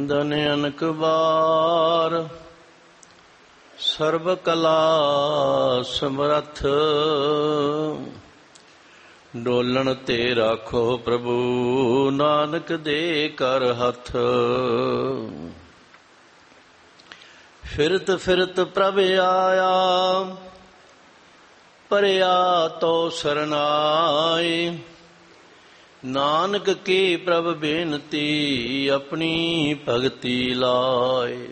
ਵੰਦਨ ਅਨਕ ਬਾਰ, ਸਰਬ ਕਲਾ ਸਮਰੱਥ। ਡੋਲਣ ਤੇ ਰਾਖੋ ਪ੍ਰਭੂ, ਨਾਨਕ ਦੇ ਕਰ ਹੱਥ। ਫਿਰਤ ਫਿਰਤ ਪ੍ਰਭ ਆਇਆ, ਪਰਿਆ ਤੋ ਸਰਨਾਏ। ਨਾਨਕ ਕੀ ਪ੍ਰਭ ਬੇਨਤੀ, ਆਪਣੀ ਭਗਤੀ ਲਾਏ।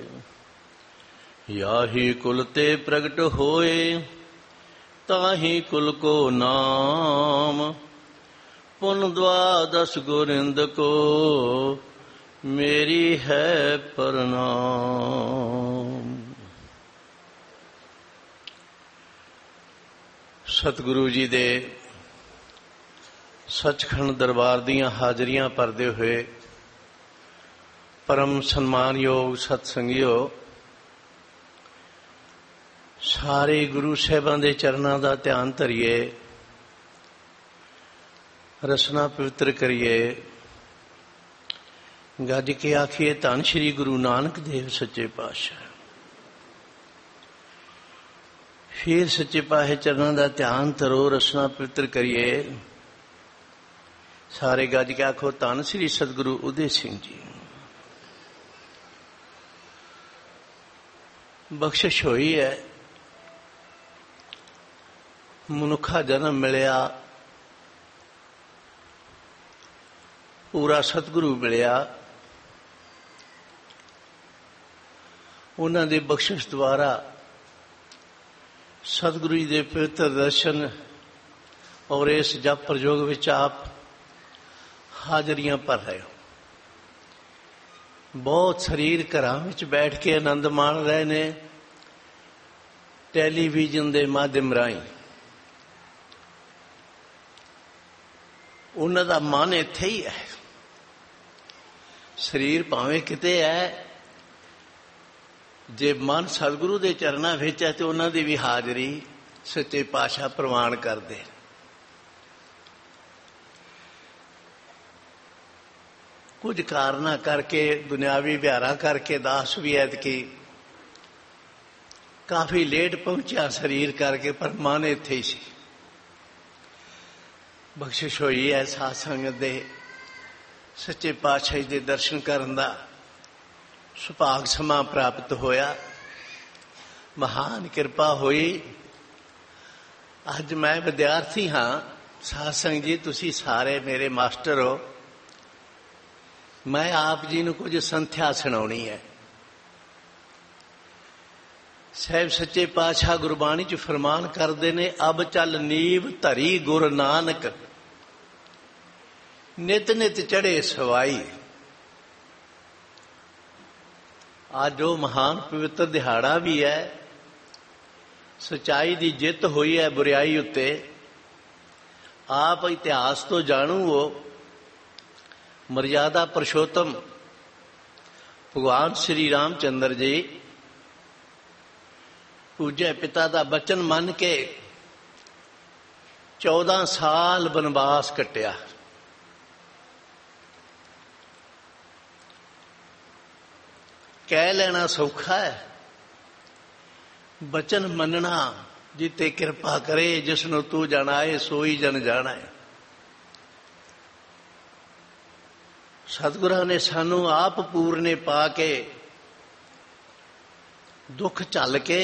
ਯਾਹੀ ਕੁਲ ਤੇ ਪ੍ਰਗਟ ਹੋਏ, ਤਾਹੀ ਕੁਲ ਕੋ ਨਾਮ। ਪੁਨ ਦਵਾਦਸ ਗੋਰਿੰਦ ਕੋ, ਮੇਰੀ ਹੈ ਪ੍ਰਣਾਮ। ਸਤਿਗੁਰੂ ਜੀ ਦੇ ਸੱਚਖੰਡ ਦਰਬਾਰ ਦੀਆਂ ਹਾਜ਼ਰੀਆਂ ਭਰਦੇ ਹੋਏ ਪਰਮ ਸਨਮਾਨਯੋਗ ਸਤਸੰਗੀਓ, ਸਾਰੇ ਗੁਰੂ ਸਾਹਿਬਾਂ ਦੇ ਚਰਨਾਂ ਦਾ ਧਿਆਨ ਧਰੀਏ, ਰਸਨਾ ਪਵਿੱਤਰ ਕਰੀਏ। ਗੱਜ ਕੇ ਆਖੀਏ ਧੰਨ ਸ਼੍ਰੀ ਗੁਰੂ ਨਾਨਕ ਦੇਵ ਸੱਚੇ ਪਾਤਸ਼ਾਹ। ਫਿਰ ਸੱਚੇ ਪਾਤਸ਼ਾਹ ਚਰਨਾਂ ਦਾ ਧਿਆਨ ਧਰੋ, ਰਸਨਾ ਪਵਿੱਤਰ ਕਰੀਏ। ਸਾਰੇ ਗੱਜ ਕੇ ਆਖੋ ਧੰਨ ਸ਼੍ਰੀ ਸਤਿਗੁਰੂ ਉਦੇ ਸਿੰਘ ਜੀ। ਬਖਸ਼ਿਸ਼ ਹੋਈ ਹੈ, ਮਨੁੱਖਾ ਜਨਮ ਮਿਲਿਆ, ਪੂਰਾ ਸਤਿਗੁਰੂ ਮਿਲਿਆ। ਉਹਨਾਂ ਦੀ ਬਖਸ਼ਿਸ਼ ਦੁਆਰਾ ਸਤਿਗੁਰੂ ਜੀ ਦੇ ਪਵਿੱਤਰ ਦਰਸ਼ਨ ਔਰ ਇਸ ਜਪ ਪ੍ਰਯੋਗ ਵਿੱਚ ਆਪ ਹਾਜ਼ਰੀਆਂ ਭਰ ਰਹੇ ਹੋ। ਬਹੁਤ ਸਰੀਰ ਘਰਾਂ ਵਿੱਚ ਬੈਠ ਕੇ ਆਨੰਦ ਮਾਣ ਰਹੇ ਨੇ, ਟੈਲੀਵਿਜ਼ਨ ਦੇ ਮਾਧਿਅਮ ਰਾਹੀਂ। ਉਹਨਾਂ ਦਾ ਮਨ ਇੱਥੇ ਹੀ ਹੈ, ਸਰੀਰ ਭਾਵੇਂ ਕਿਤੇ ਹੈ। ਜੇ ਮਨ ਸਤਿਗੁਰੂ ਦੇ ਚਰਨਾਂ ਵਿੱਚ ਹੈ ਤੇ ਉਹਨਾਂ ਦੀ ਵੀ ਹਾਜ਼ਰੀ ਸੱਚੇ ਪਾਤਸ਼ਾਹ ਪ੍ਰਵਾਨ ਕਰਦੇ। ਕੁਝ ਕਾਰਨਾਂ ਕਰਕੇ, ਦੁਨਿਆਵੀ ਵਿਹਾਰਾਂ ਕਰਕੇ ਦਾਸ ਵੀ ਐਤਕੀ ਕਾਫੀ ਲੇਟ ਪਹੁੰਚਿਆ ਸਰੀਰ ਕਰਕੇ, ਪਰ ਮਨ ਇੱਥੇ ਹੀ ਸੀ। ਬਖਸ਼ਿਸ਼ ਹੋਈ ਹੈ ਸਾਧ ਸੰਗਤ ਦੇ ਸੱਚੇ ਪਾਤਸ਼ਾਹ ਦੇ ਦਰਸ਼ਨ ਕਰਨ ਦਾ ਸੁਭਾਗ ਸਮਾਂ ਪ੍ਰਾਪਤ ਹੋਇਆ, ਮਹਾਨ ਕਿਰਪਾ ਹੋਈ। ਅੱਜ ਮੈਂ ਵਿਦਿਆਰਥੀ ਹਾਂ, ਸਾਧ ਸੰਗਤ ਜੀ ਤੁਸੀਂ ਸਾਰੇ ਮੇਰੇ ਮਾਸਟਰ ਹੋ। ਮੈਂ ਆਪ ਜੀ ਨੂੰ ਕੁਝ ਸੰਥਿਆ ਸੁਣਾਉਣੀ ਹੈ। ਸਾਹਿਬ ਸੱਚੇ ਪਾਤਸ਼ਾਹ ਗੁਰਬਾਣੀ 'ਚ ਫਰਮਾਨ ਕਰਦੇ ਨੇ, ਅਬ ਚੱਲ ਨੀਵ ਧਰੀ ਗੁਰ ਨਾਨਕ, ਨਿਤ ਨਿਤ ਚੜੇ ਸਵਾਈ। ਅੱਜ ਉਹ ਮਹਾਨ ਪਵਿੱਤਰ ਦਿਹਾੜਾ ਵੀ ਹੈ, ਸੱਚਾਈ ਦੀ ਜਿੱਤ ਹੋਈ ਹੈ ਬੁਰਾਈ ਉੱਤੇ। ਆਪ ਇਤਿਹਾਸ ਤੋਂ ਜਾਣੂ ਹੋ, ਮਰਯਾਦਾ ਪੁਰਸ਼ੋਤਮ ਭਗਵਾਨ ਸ਼੍ਰੀ ਰਾਮ ਚੰਦਰ ਜੀ ਪੂਜੇ ਪਿਤਾ ਦਾ ਬਚਨ ਮੰਨ ਕੇ 14 ਸਾਲ ਬਨਵਾਸ ਕੱਟਿਆ। ਕਹਿ ਲੈਣਾ ਸੌਖਾ ਹੈ, ਬਚਨ ਮੰਨਣਾ ਜਿੱਤੇ ਕਿਰਪਾ ਕਰੇ। ਜਿਸ ਨੂੰ ਤੂੰ ਜਾਣਾਏ ਸੋਈ ਜਨ ਜਾਣਾ ਹੈ। ਸਤਿਗੁਰਾਂ ਨੇ ਸਾਨੂੰ ਆਪ ਪੂਰਨੇ ਪਾ ਕੇ, ਦੁੱਖ ਝੱਲ ਕੇ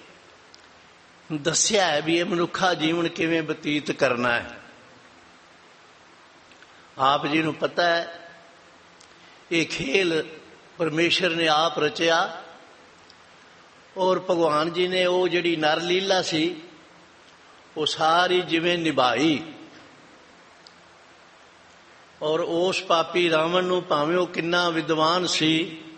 ਦੱਸਿਆ ਹੈ ਵੀ ਇਹ ਮਨੁੱਖਾ ਜੀਵਨ ਕਿਵੇਂ ਬਤੀਤ ਕਰਨਾ ਹੈ। ਆਪ ਜੀ ਨੂੰ ਪਤਾ ਹੈ ਇਹ ਖੇਲ ਪਰਮੇਸ਼ਰ ਨੇ ਆਪ ਰਚਿਆ, ਔਰ ਭਗਵਾਨ ਜੀ ਨੇ ਉਹ ਜਿਹੜੀ ਨਰ ਲੀਲਾ ਸੀ ਉਹ ਸਾਰੀ ਜਿਵੇਂ ਨਿਭਾਈ। ਔਰ ਉਸ ਪਾਪੀ ਰਾਵਣ ਨੂੰ, ਭਾਵੇਂ ਉਹ ਕਿੰਨਾ ਵਿਦਵਾਨ ਸੀ,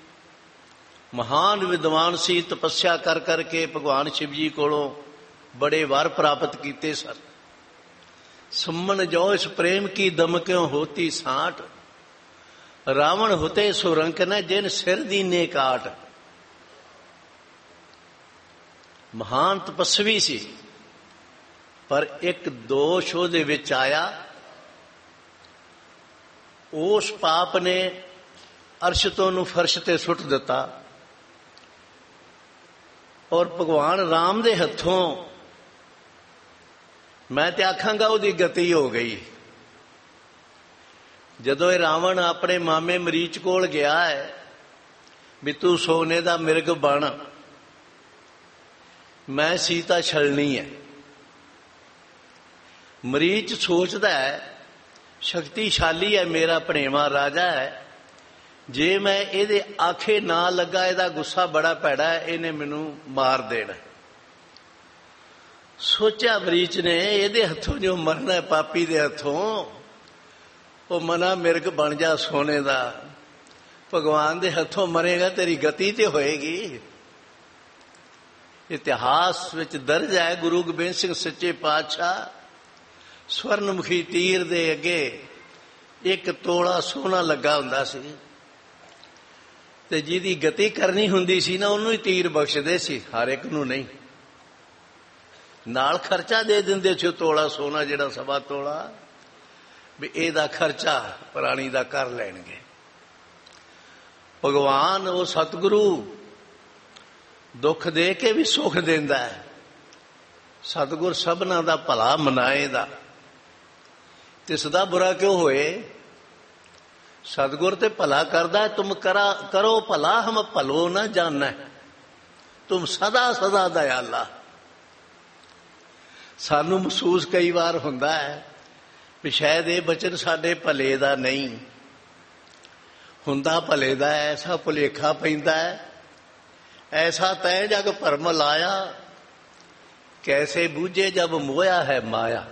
ਮਹਾਨ ਵਿਦਵਾਨ ਸੀ, ਤਪੱਸਿਆ ਕਰ ਕਰਕੇ ਭਗਵਾਨ ਸ਼ਿਵ ਜੀ ਕੋਲੋਂ ਬੜੇ ਵਰ ਪ੍ਰਾਪਤ ਕੀਤੇ ਸਨ। ਸੁਮਨ ਜੋ ਇਸ ਪ੍ਰੇਮ ਕੀ ਦਮ ਕਿਉਂ ਹੋਤੀ ਸਾਟ, ਰਾਵਣ ਹੁਤੇ ਸੁਰੰਕ ਨ ਜਿਨ ਸਿਰ ਦੀਨੇ ਕਾਟ। ਮਹਾਨ ਤਪਸਵੀ ਸੀ, ਪਰ ਇੱਕ ਦੋਸ਼ ਉਹਦੇ ਵਿੱਚ ਆਇਆ। ਉਸ ਪਾਪ ਨੇ ਅਰਸ਼ ਤੋਂ ਉਹਨੂੰ ਫਰਸ਼ ਤੇ ਸੁੱਟ ਦਿੱਤਾ ਔਰ ਭਗਵਾਨ ਰਾਮ ਦੇ ਹੱਥੋਂ ਮੈਂ ਤੇ ਆਖਾਂਗਾ ਉਹਦੀ ਗਤੀ ਹੋ ਗਈ। ਜਦੋਂ ਇਹ ਰਾਵਣ ਆਪਣੇ ਮਾਮੇ ਮਰੀਚ ਕੋਲ ਗਿਆ ਹੈ ਵੀ ਤੂੰ ਸੋਨੇ ਦਾ ਮਿਰਗ ਬਣ, ਮੈਂ ਸੀਤਾ ਛਲਣੀ ਹੈ। ਮਰੀਚ ਸੋਚਦਾ ਹੈ ਸ਼ਕਤੀਸ਼ਾਲੀ ਹੈ, ਮੇਰਾ ਭਣੇਵਾ ਰਾਜਾ ਹੈ, ਜੇ ਮੈਂ ਇਹਦੇ ਆਖੇ ਨਾ ਲੱਗਾ, ਇਹਦਾ ਗੁੱਸਾ ਬੜਾ ਭੈੜਾ ਹੈ, ਇਹਨੇ ਮੈਨੂੰ ਮਾਰ ਦੇਣਾ। ਸੋਚਿਆ ਮਰੀਚ ਨੇ ਇਹਦੇ ਹੱਥੋਂ ਜੋ ਮਰਨਾ ਹੈ, ਪਾਪੀ ਦੇ ਹੱਥੋਂ, ਉਹ ਮਨਾ ਮਿਰਗ ਬਣ ਜਾ ਸੋਨੇ ਦਾ। ਭਗਵਾਨ ਦੇ ਹੱਥੋਂ ਮਰੇਗਾ ਤੇਰੀ ਗਤੀ ਤੇ ਹੋਏਗੀ। ਇਤਿਹਾਸ ਵਿੱਚ ਦਰਜ ਹੈ ਗੁਰੂ ਗੋਬਿੰਦ ਸਿੰਘ ਸੱਚੇ ਪਾਤਸ਼ਾਹ ਸਵਰਨਮੁਖੀ ਤੀਰ ਦੇ ਅੱਗੇ ਇੱਕ ਤੋਲਾ ਸੋਨਾ ਲੱਗਾ ਹੁੰਦਾ ਸੀ ਤੇ ਜਿਹਦੀ ਗਤੀ ਕਰਨੀ ਹੁੰਦੀ ਸੀ ਨਾ ਉਹਨੂੰ ਹੀ ਤੀਰ ਬਖਸ਼ਦੇ ਸੀ, ਹਰ ਇੱਕ ਨੂੰ ਨਹੀਂ। ਨਾਲ ਖਰਚਾ ਦੇ ਦਿੰਦੇ ਸੀ ਤੋਲਾ ਸੋਨਾ, ਜਿਹੜਾ 1.25 ਤੋਲਾ, ਵੀ ਇਹਦਾ ਖਰਚਾ ਪ੍ਰਾਣੀ ਦਾ ਕਰ ਲੈਣਗੇ। ਭਗਵਾਨ ਉਹ ਸਤਿਗੁਰੂ ਦੁੱਖ ਦੇ ਕੇ ਵੀ ਸੁੱਖ ਦਿੰਦਾ ਹੈ। ਸਤਿਗੁਰ ਸਭਨਾਂ ਦਾ ਭਲਾ ਮਨਾਏਦਾ, ਤਿਸ ਦਾ ਬੁਰਾ ਕਿਉਂ ਹੋਏ। सतगुर ते भला करदा है, तुम करो भला हम भलो न जाना, तुम सदा सदा दयाला। सानू महसूस कई बार हुंदा है भी शायद ये बचन साडे भले दा नहीं हुंदा, भले दा ऐसा भुलेखा पैंदा है। ऐसा तय जग भरम लाया, कैसे बूझे जब मोया है माया।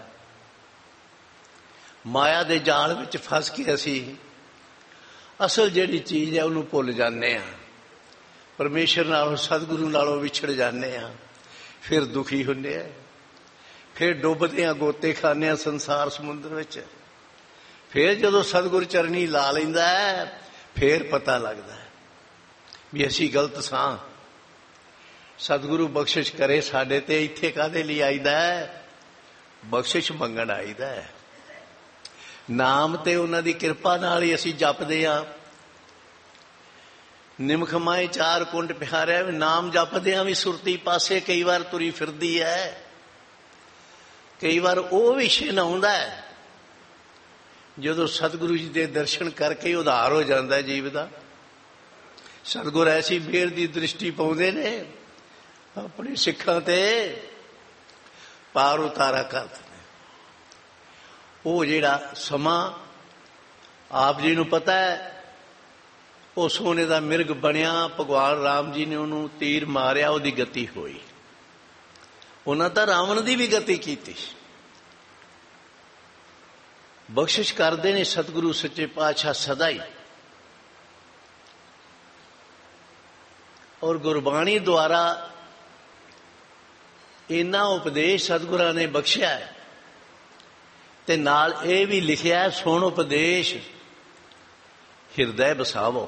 माया दे जाल विच फस के असी असल जिहड़ी चीज़ है उन्होंने भुल जाने आ, परमेश्वर नालों सतगुरु नालों विछड़ जाने आ, फिर दुखी हुंदे आ, फिर डुबदे आ, गोते खाने संसार समुद्र विच। फिर जदों सतगुरु चरनी ला लैंदा है फिर पता लगता है भी असी गलत सां। सतगुरु बख्शिश करे साडे ते। इत्थे काहदे लई आईदा है? बख्शिश मंगण आईदा है। नाम ते उन्हां दी किरपा नाल ही असीं जपदे आ। निमख माए 4 कुंड प्यारे, नाम जपदियां भी सुरती पासे कई बार तुरी फिरदी है, कई बार वो भी छिन आउंदा है। जदों सतगुरु जी दे दर्शन करके उधार हो जाता है जीव दा। सतगुर ऐसी मेहर दी दृष्टि पाउंदे ने अपने सिखां ते, पार उतारा करदे। वो जिहड़ा समा आप जी नूं पता है, वो सोने का मिर्ग बनिया, भगवान राम जी ने उन्होंने तीर मारिया, उसकी गति हुई। उन्हां तां रावण की भी गति की। बख्शिश करते ने सतगुरु सच्चे पातशाह सदा ही। और गुरबाणी द्वारा इन्ना उपदेश सतगुरां ने बख्शिया है ते नाल ये भी लिखिया है, सुन उपदेश हिरदै बसावो।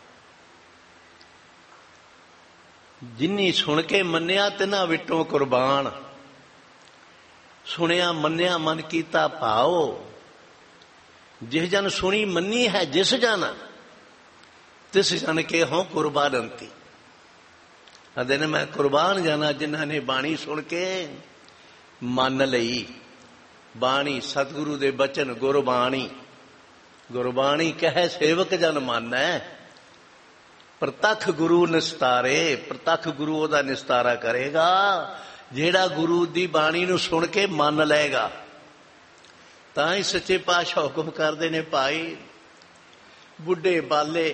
जिन्नी सुन के मन्निया तिन्हां विटों कुर्बान, सुनिया मन्निया मन कीता भाओ। जिस जन सुनी मन्नी है जिस जन, तिस जन के हों कुर्बानंती। आदे ने मैं कुर्बान जाना जिन्हां ने बाणी सुन के मन लई। बाणी सतगुरु दे बचन गुरबाणी, गुरबाणी कहे सेवक जन मानै। प्रतख गुरु निस्तारे, प्रतख गुरु ओदा निस्तारा करेगा जेड़ा गुरु दी बाणी नूं सुन के मन लेगा। तां ही सच्चे पातशाह हुक्म करदे ने, भाई बुढ़े बाले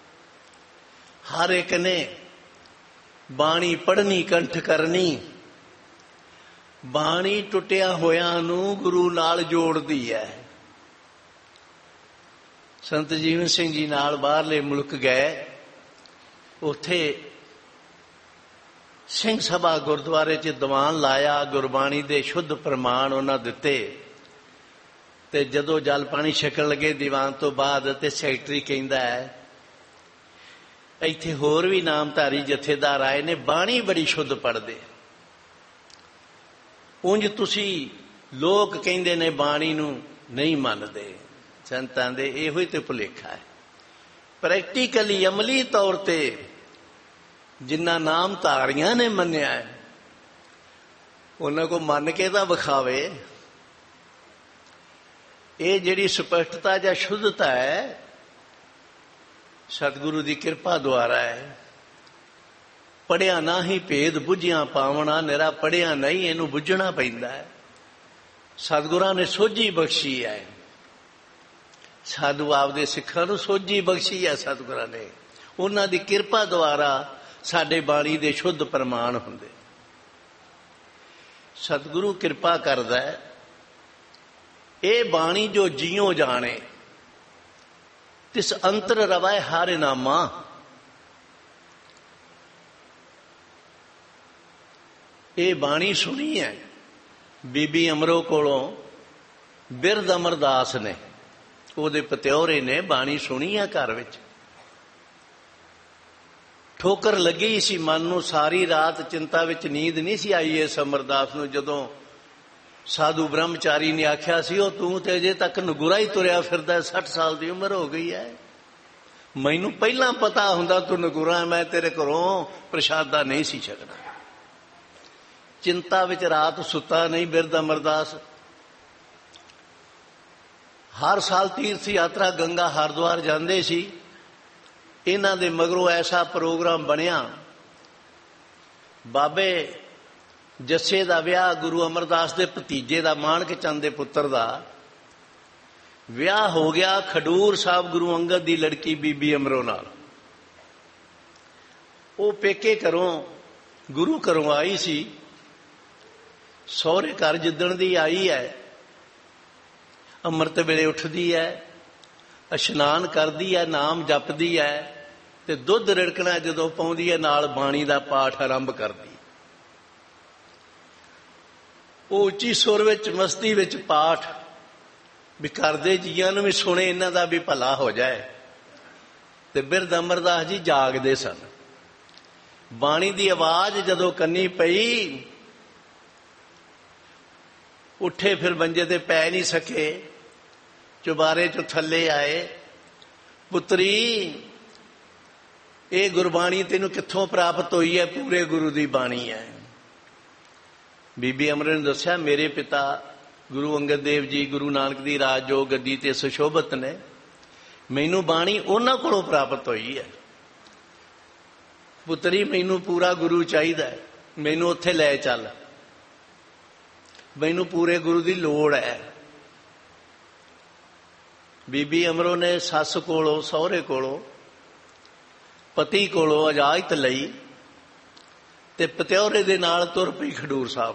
हर एक ने बाणी पढ़नी कंठ करनी। बाणी टुटिया होया नूं गुरु नाल जोड़दी है। संत जीवन सिंह जी नाल बाहरले मुल्क गए, उत्थे सिंह सभा गुरुद्वारे च दीवान लाया, गुरबाणी दे शुद्ध प्रमाण उन्हां दिते। ते जदों जल पानी छकण लगे दीवान तो बाद, ते सैकटरी कहिंदा है इत्थे होर भी नामधारी जथेदार आए ने, बाणी बड़ी शुद्ध पढ़दे। उंज तुसी लोग कहिंदे ने बाणी नूं नहीं मनदे। संतां दे इहो ही ते भुलेखा है। ਪ੍ਰੈਕਟੀਕਲੀ ਅਮਲੀ ਤੌਰ ਤੇ ਜਿਨ੍ਹਾਂ ਨਾਮ ਧਾਰੀਆਂ ਨੇ ਮੰਨਿਆ ਹੈ ਉਹਨਾਂ ਕੋ ਮੰਨ ਕੇ ਤਾਂ ਵਿਖਾਵੇ। ਇਹ ਜਿਹੜੀ ਸਪਸ਼ਟਤਾ ਜਾਂ ਸ਼ੁੱਧਤਾ ਹੈ ਸਤਿਗੁਰੂ ਦੀ ਕਿਰਪਾ ਦੁਆਰਾ ਹੈ। ਪੜ੍ਹਿਆ ਨਾ ਹੀ ਭੇਦ ਬੁੱਝਿਆ ਪਾਵਣਾ, ਨਿਰਾ ਪੜ੍ਹਿਆ ਨਹੀਂ ਇਹਨੂੰ ਬੁੱਝਣਾ ਪੈਂਦਾ ਹੈ। ਸਤਿਗੁਰਾਂ ਨੇ ਸੋਝੀ ਬਖਸ਼ੀ ਹੈ, ਸਾਧੂ ਆਪਦੇ ਸਿੱਖਾਂ ਨੂੰ ਸੋਝੀ ਬਖਸ਼ੀ ਹੈ ਸਤਿਗੁਰਾਂ ਨੇ। ਉਹਨਾਂ ਦੀ ਕਿਰਪਾ ਦੁਆਰਾ ਸਾਡੇ ਬਾਣੀ ਦੇ ਸ਼ੁੱਧ ਪ੍ਰਮਾਣ ਹੁੰਦੇ। ਸਤਿਗੁਰੂ ਕਿਰਪਾ ਕਰਦਾ ਹੈ। ਇਹ ਬਾਣੀ ਜੋ ਜਿਉ ਜਾਣੇ ਤਿਸ ਅੰਤਰ ਰਵੈ ਹਰਿ ਨਾਮਾ। ਇਹ ਬਾਣੀ ਸੁਣੀ ਹੈ ਬੀਬੀ ਅਮਰੋ ਕੋਲੋਂ ਬਿਰਧ ਅਮਰਦਾਸ ਨੇ, ਉਹਦੇ ਪਤਿਓਰੇ ਨੇ ਬਾਣੀ ਸੁਣੀ ਹੈ ਘਰ ਵਿੱਚ। ਠੋਕਰ ਲੱਗੀ ਸੀ ਮਨ ਨੂੰ, ਸਾਰੀ ਰਾਤ ਚਿੰਤਾ ਵਿੱਚ ਨੀਂਦ ਨਹੀਂ ਸੀ ਆਈ ਇਸ ਅਮਰਦਾਸ ਨੂੰ। ਜਦੋਂ ਸਾਧੂ ਬ੍ਰਹਮਚਾਰੀ ਨੇ ਆਖਿਆ ਸੀ ਉਹ ਤੂੰ ਤੇ ਅਜੇ ਤੱਕ ਨਗੁਰਾ ਹੀ ਤੁਰਿਆ ਫਿਰਦਾ, 60 ਸਾਲ ਦੀ ਉਮਰ ਹੋ ਗਈ ਹੈ, ਮੈਨੂੰ ਪਹਿਲਾਂ ਪਤਾ ਹੁੰਦਾ ਤੂੰ ਨਗੁਰਾ, ਮੈਂ ਤੇਰੇ ਘਰੋਂ ਪ੍ਰਸ਼ਾਦਾ ਨਹੀਂ ਸੀ ਛਕਣਾ। ਚਿੰਤਾ ਵਿੱਚ ਰਾਤ ਸੁੱਤਾ ਨਹੀਂ ਬਿਰਧ ਅਮਰਦਾਸ। ਹਰ ਸਾਲ ਤੀਰਥ ਯਾਤਰਾ ਗੰਗਾ ਹਰਿਦੁਆਰ ਜਾਂਦੇ ਸੀ। ਇਹਨਾਂ ਦੇ ਮਗਰੋਂ ਐਸਾ ਪ੍ਰੋਗਰਾਮ ਬਣਿਆ, ਬਾਬੇ ਜੱਸੇ ਦਾ ਵਿਆਹ ਗੁਰੂ ਅਮਰਦਾਸ ਦੇ ਭਤੀਜੇ ਦਾ, ਮਾਣਕ ਚੰਦ ਦੇ ਪੁੱਤਰ ਦਾ ਵਿਆਹ ਹੋ ਗਿਆ ਖਡੂਰ ਸਾਹਿਬ ਗੁਰੂ ਅੰਗਦ ਦੀ ਲੜਕੀ ਬੀਬੀ ਅਮਰੋ ਨਾਲ। ਉਹ ਪੇਕੇ ਘਰੋਂ ਗੁਰੂ ਘਰੋਂ ਆਈ ਸੀ, ਸਹੁਰੇ ਘਰ ਜਿੱਦਣ ਦੀ ਆਈ ਹੈ ਅੰਮ੍ਰਿਤ ਵੇਲੇ ਉੱਠਦੀ ਹੈ, ਇਸ਼ਨਾਨ ਕਰਦੀ ਹੈ, ਨਾਮ ਜਪਦੀ ਹੈ ਤੇ ਦੁੱਧ ਰਿੜਕਣਾ ਜਦੋਂ ਪਾਉਂਦੀ ਹੈ ਨਾਲ ਬਾਣੀ ਦਾ ਪਾਠ ਆਰੰਭ ਕਰਦੀ। ਉਹ ਉੱਚੀ ਸੁਰ ਵਿੱਚ ਮਸਤੀ ਵਿੱਚ ਪਾਠ ਵੀ ਕਰਦੇ ਜੀਆਂ ਨੂੰ ਵੀ ਸੁਣੇ, ਇਹਨਾਂ ਦਾ ਵੀ ਭਲਾ ਹੋ ਜਾਏ। ਤੇ ਬਿਰਧ ਅਮਰਦਾਸ ਜੀ ਜਾਗਦੇ ਸਨ। ਬਾਣੀ ਦੀ ਆਵਾਜ਼ ਜਦੋਂ ਕੰਨੀ ਪਈ ਉੱਠੇ, ਫਿਰ ਮੰਜੇ ਤੇ ਪੈ ਨਹੀਂ ਸਕੇ, ਚੁਬਾਰੇ ਚੋਂ ਥੱਲੇ ਆਏ। ਪੁੱਤਰੀ ਇਹ ਗੁਰਬਾਣੀ ਤੈਨੂੰ ਕਿੱਥੋਂ ਪ੍ਰਾਪਤ ਹੋਈ ਹੈ? ਪੂਰੇ ਗੁਰੂ ਦੀ ਬਾਣੀ ਹੈ। ਬੀਬੀ ਅਮਰ ਨੇ ਦੱਸਿਆ ਮੇਰੇ ਪਿਤਾ ਗੁਰੂ ਅੰਗਦ ਦੇਵ ਜੀ ਗੁਰੂ ਨਾਨਕ ਦੀ ਰਾਜਯੋਗ ਗੱਦੀ ਤੇ ਸੁਸ਼ੋਭਿਤ ਨੇ, ਮੈਨੂੰ ਬਾਣੀ ਉਹਨਾਂ ਕੋਲੋਂ ਪ੍ਰਾਪਤ ਹੋਈ ਹੈ। ਪੁੱਤਰੀ ਮੈਨੂੰ ਪੂਰਾ ਗੁਰੂ ਚਾਹੀਦਾ, ਮੈਨੂੰ ਉੱਥੇ ਲੈ ਚੱਲ, ਮੈਨੂੰ ਪੂਰੇ ਗੁਰੂ ਦੀ ਲੋੜ ਹੈ। ਬੀਬੀ ਅਮਰੋ ਨੇ ਸੱਸ ਕੋਲੋਂ, ਸਹੁਰੇ ਕੋਲੋਂ, ਪਤੀ ਕੋਲੋਂ ਇਜਾਜ਼ਤ ਲਈ ਤੇ ਪਤਿਓਰੇ ਦੇ ਨਾਲ ਤੁਰ ਪਈ ਖਡੂਰ ਸਾਹਿਬ।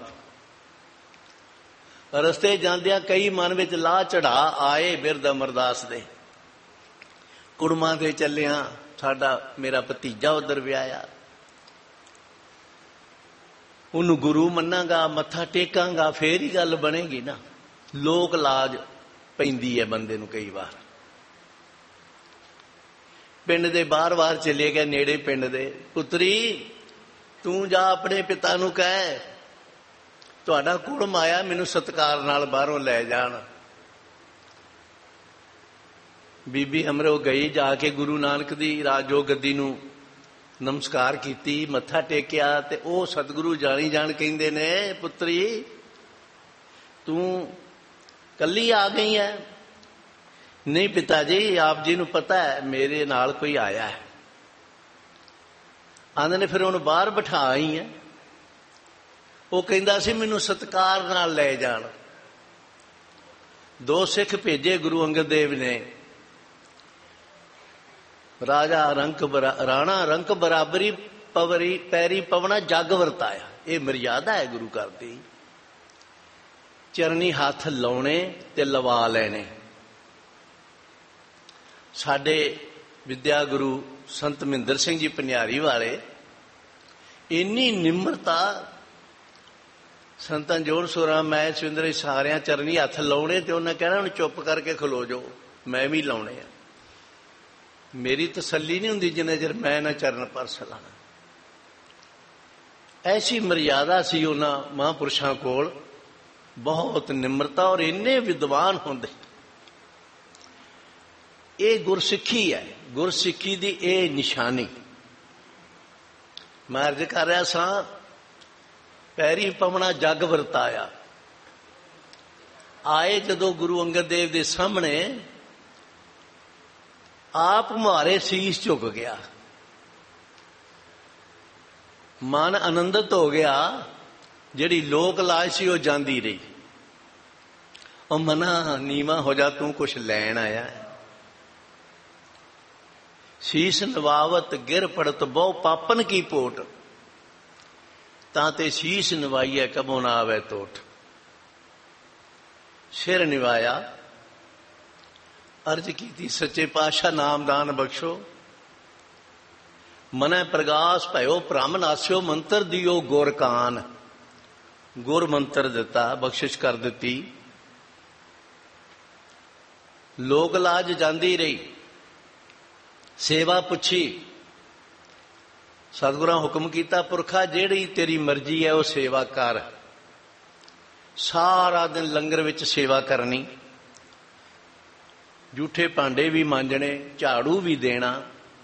ਰਸਤੇ ਜਾਂਦਿਆਂ ਕਈ ਮਨ ਵਿੱਚ ਲਾਹ ਚੜਾ ਆਏ ਬਿਰਧ ਅਮਰਦਾਸ ਦੇ, ਕੁੜਮਾਂ ਦੇ ਚੱਲਿਆਂ ਸਾਡਾ ਮੇਰਾ ਭਤੀਜਾ ਉਧਰ ਵਿਆਹਿਆ, ਉਹਨੂੰ ਗੁਰੂ ਮੰਨਾਂਗਾ, ਮੱਥਾ ਟੇਕਾਂਗਾ, ਫੇਰ ਹੀ ਗੱਲ ਬਣੇਗੀ ਨਾ। ਲੋਕ ਲਾਜ ਪੈਂਦੀ ਹੈ ਬੰਦੇ ਨੂੰ ਕਈ ਵਾਰ। ਪਿੰਡ ਦੇ ਬਾਰ-ਬਾਰ ਚਲੇ ਗਏ, ਨੇੜੇ ਪਿੰਡ ਦੇ, ਪੁੱਤਰੀ ਤੂੰ ਜਾ ਆਪਣੇ ਪਿਤਾ ਨੂੰ ਕਹਿ ਤੁਹਾਡਾ ਕੁੜਮ ਆਇਆ, ਮੈਨੂੰ ਸਤਿਕਾਰ ਨਾਲ ਬਾਹਰੋਂ ਲੈ ਜਾਣ। ਬੀਬੀ ਅਮਰੋ ਗਈ, ਜਾ ਕੇ ਗੁਰੂ ਨਾਨਕ ਦੀ ਰਾਜਯੋਗ ਗੱਦੀ ਨੂੰ ਨਮਸਕਾਰ ਕੀਤੀ, ਮੱਥਾ ਟੇਕਿਆ ਤੇ ਉਹ ਸਤਿਗੁਰੂ ਜਾਣੀ ਜਾਣ ਕਹਿੰਦੇ ਨੇ ਪੁੱਤਰੀ ਤੂੰ ਕੱਲੀ ਆ ਗਈ ਹੈ? ਨਹੀਂ ਪਿਤਾ ਜੀ, ਆਪ ਜੀ ਨੂੰ ਪਤਾ ਹੈ ਮੇਰੇ ਨਾਲ ਕੋਈ ਆਇਆ ਹੈ। ਆਂਦੇ ਨੇ ਫਿਰ ਉਹਨੂੰ ਬਾਹਰ ਬਿਠਾ ਆਈ ਹੈ। ਉਹ ਕਹਿੰਦਾ ਸੀ ਮੈਨੂੰ ਸਤਿਕਾਰ ਨਾਲ ਲੈ ਜਾਣ। 2 ਸਿੱਖ ਭੇਜੇ ਗੁਰੂ ਅੰਗਦ ਦੇਵ ਨੇ, ਰਾਜਾ ਰਾਣਾ ਰੰਕ ਬਰਾਬਰੀ ਪਵਰੀ ਪੈਰੀ ਪਵਣਾ ਜਗ ਵਰਤਾਇਆ। ਇਹ ਮਰਿਆਦਾ ਹੈ ਗੁਰੂ ਘਰ ਦੀ। ਚਰਨੀ ਹੱਥ ਲਾਉਣੇ ਤੇ ਲਵਾ ਲੈਣੇ। ਸਾਡੇ ਵਿਦਿਆ ਗੁਰੂ ਸੰਤ ਮਹਿੰਦਰ ਸਿੰਘ ਜੀ ਪਨਿਆਰੀ ਵਾਲੇ ਇੰਨੀ ਨਿਮਰਤਾ, ਸੰਤਾਂ ਜੋੜ ਸੁਰਾ ਮੈਂ ਸੁੰਦਰ ਸਾਰਿਆਂ ਚਰਨੀ ਹੱਥ ਲਾਉਣੇ ਤੇ ਉਹਨਾਂ ਕਹਿਣਾ ਹੁਣ ਚੁੱਪ ਕਰਕੇ ਖਲੋ ਜਾਓ, ਮੈਂ ਵੀ ਲਾਉਣੇ ਆ। ਮੇਰੀ ਤਸੱਲੀ ਨਹੀਂ ਹੁੰਦੀ ਜਿੰਨੇ ਚਿਰ ਮੈਂ ਨਾ ਚਰਨ ਪਰਸ ਲਾਣਾ। ਐਸੀ ਮਰਿਆਦਾ ਸੀ ਉਹਨਾਂ ਮਹਾਂਪੁਰਸ਼ਾਂ ਕੋਲ, ਬਹੁਤ ਨਿਮਰਤਾ, ਔਰ ਇੰਨੇ ਵਿਦਵਾਨ ਹੁੰਦੇ। ਇਹ ਗੁਰਸਿੱਖੀ ਹੈ ਗੁਰਸਿੱਖੀ ਦੀ ਇਹ ਨਿਸ਼ਾਨੀ। ਮੈਂ ਅਰਜ਼ ਕਰ ਰਿਹਾ ਸਾਂ, ਪੈਰੀ ਪਵਣਾ ਜਗ ਵਰਤਾਇਆ। ਆਏ ਜਦੋਂ ਗੁਰੂ ਅੰਗਦ ਦੇਵ ਦੇ ਸਾਹਮਣੇ, ਆਪ ਮੁਹਾਰੇ ਸੀਸ ਝੁਕ ਗਿਆ, ਮਨ ਆਨੰਦਿਤ ਹੋ ਗਿਆ। ਜਿਹੜੀ ਲੋਕ ਲਾਜ ਸੀ ਉਹ ਜਾਂਦੀ ਰਹੀ। ਉਹ ਮਨਾ ਨੀਵਾਂ ਹੋ ਜਾ, ਤੂੰ ਕੁਛ ਲੈਣ ਆਇਆ। ਸੀਸ ਨਵਾਵਤ ਗਿਰ ਪੜਤ ਬਹੁ ਪਾਪਨ ਕੀ ਪੋਟ, ਤਾਂ ਤੇ ਸੀਸ ਨਵਾਈਐ ਕਬੋ ਨਾ ਆਵੇ ਟੋਟ। ਸਿਰ ਨਿਵਾਇਆ, ਅਰਜ਼ ਕੀਤੀ, ਸੱਚੇ ਪਾਤਸ਼ਾਹ ਨਾਮਦਾਨ ਬਖਸ਼ੋ। ਮਨੈ ਪ੍ਰਗਾਸ ਭਇਓ ਭ੍ਰਮ ਨਾਸਿਓ, ਮੰਤਰ ਦਿਓ ਗੁਰ ਕਾਨ। ਗੁਰ ਮੰਤਰ ਦਿੱਤਾ, ਬਖਸ਼ਿਸ਼ ਕਰ ਦਿੱਤੀ। ਲੋਕ ਲਾਜ ਜਾਂਦੀ ਰਹੀ। ਸੇਵਾ ਪੁੱਛੀ, ਸਤਿਗੁਰਾਂ ਹੁਕਮ ਕੀਤਾ, ਪੁਰਖਾ ਜਿਹੜੀ ਤੇਰੀ ਮਰਜ਼ੀ ਹੈ ਉਹ ਸੇਵਾ ਕਰ। ਸਾਰਾ ਦਿਨ ਲੰਗਰ ਵਿੱਚ ਸੇਵਾ ਕਰਨੀ, ਜੂਠੇ ਭਾਂਡੇ ਵੀ ਮਾਂਜਣੇ, ਝਾੜੂ ਵੀ ਦੇਣਾ,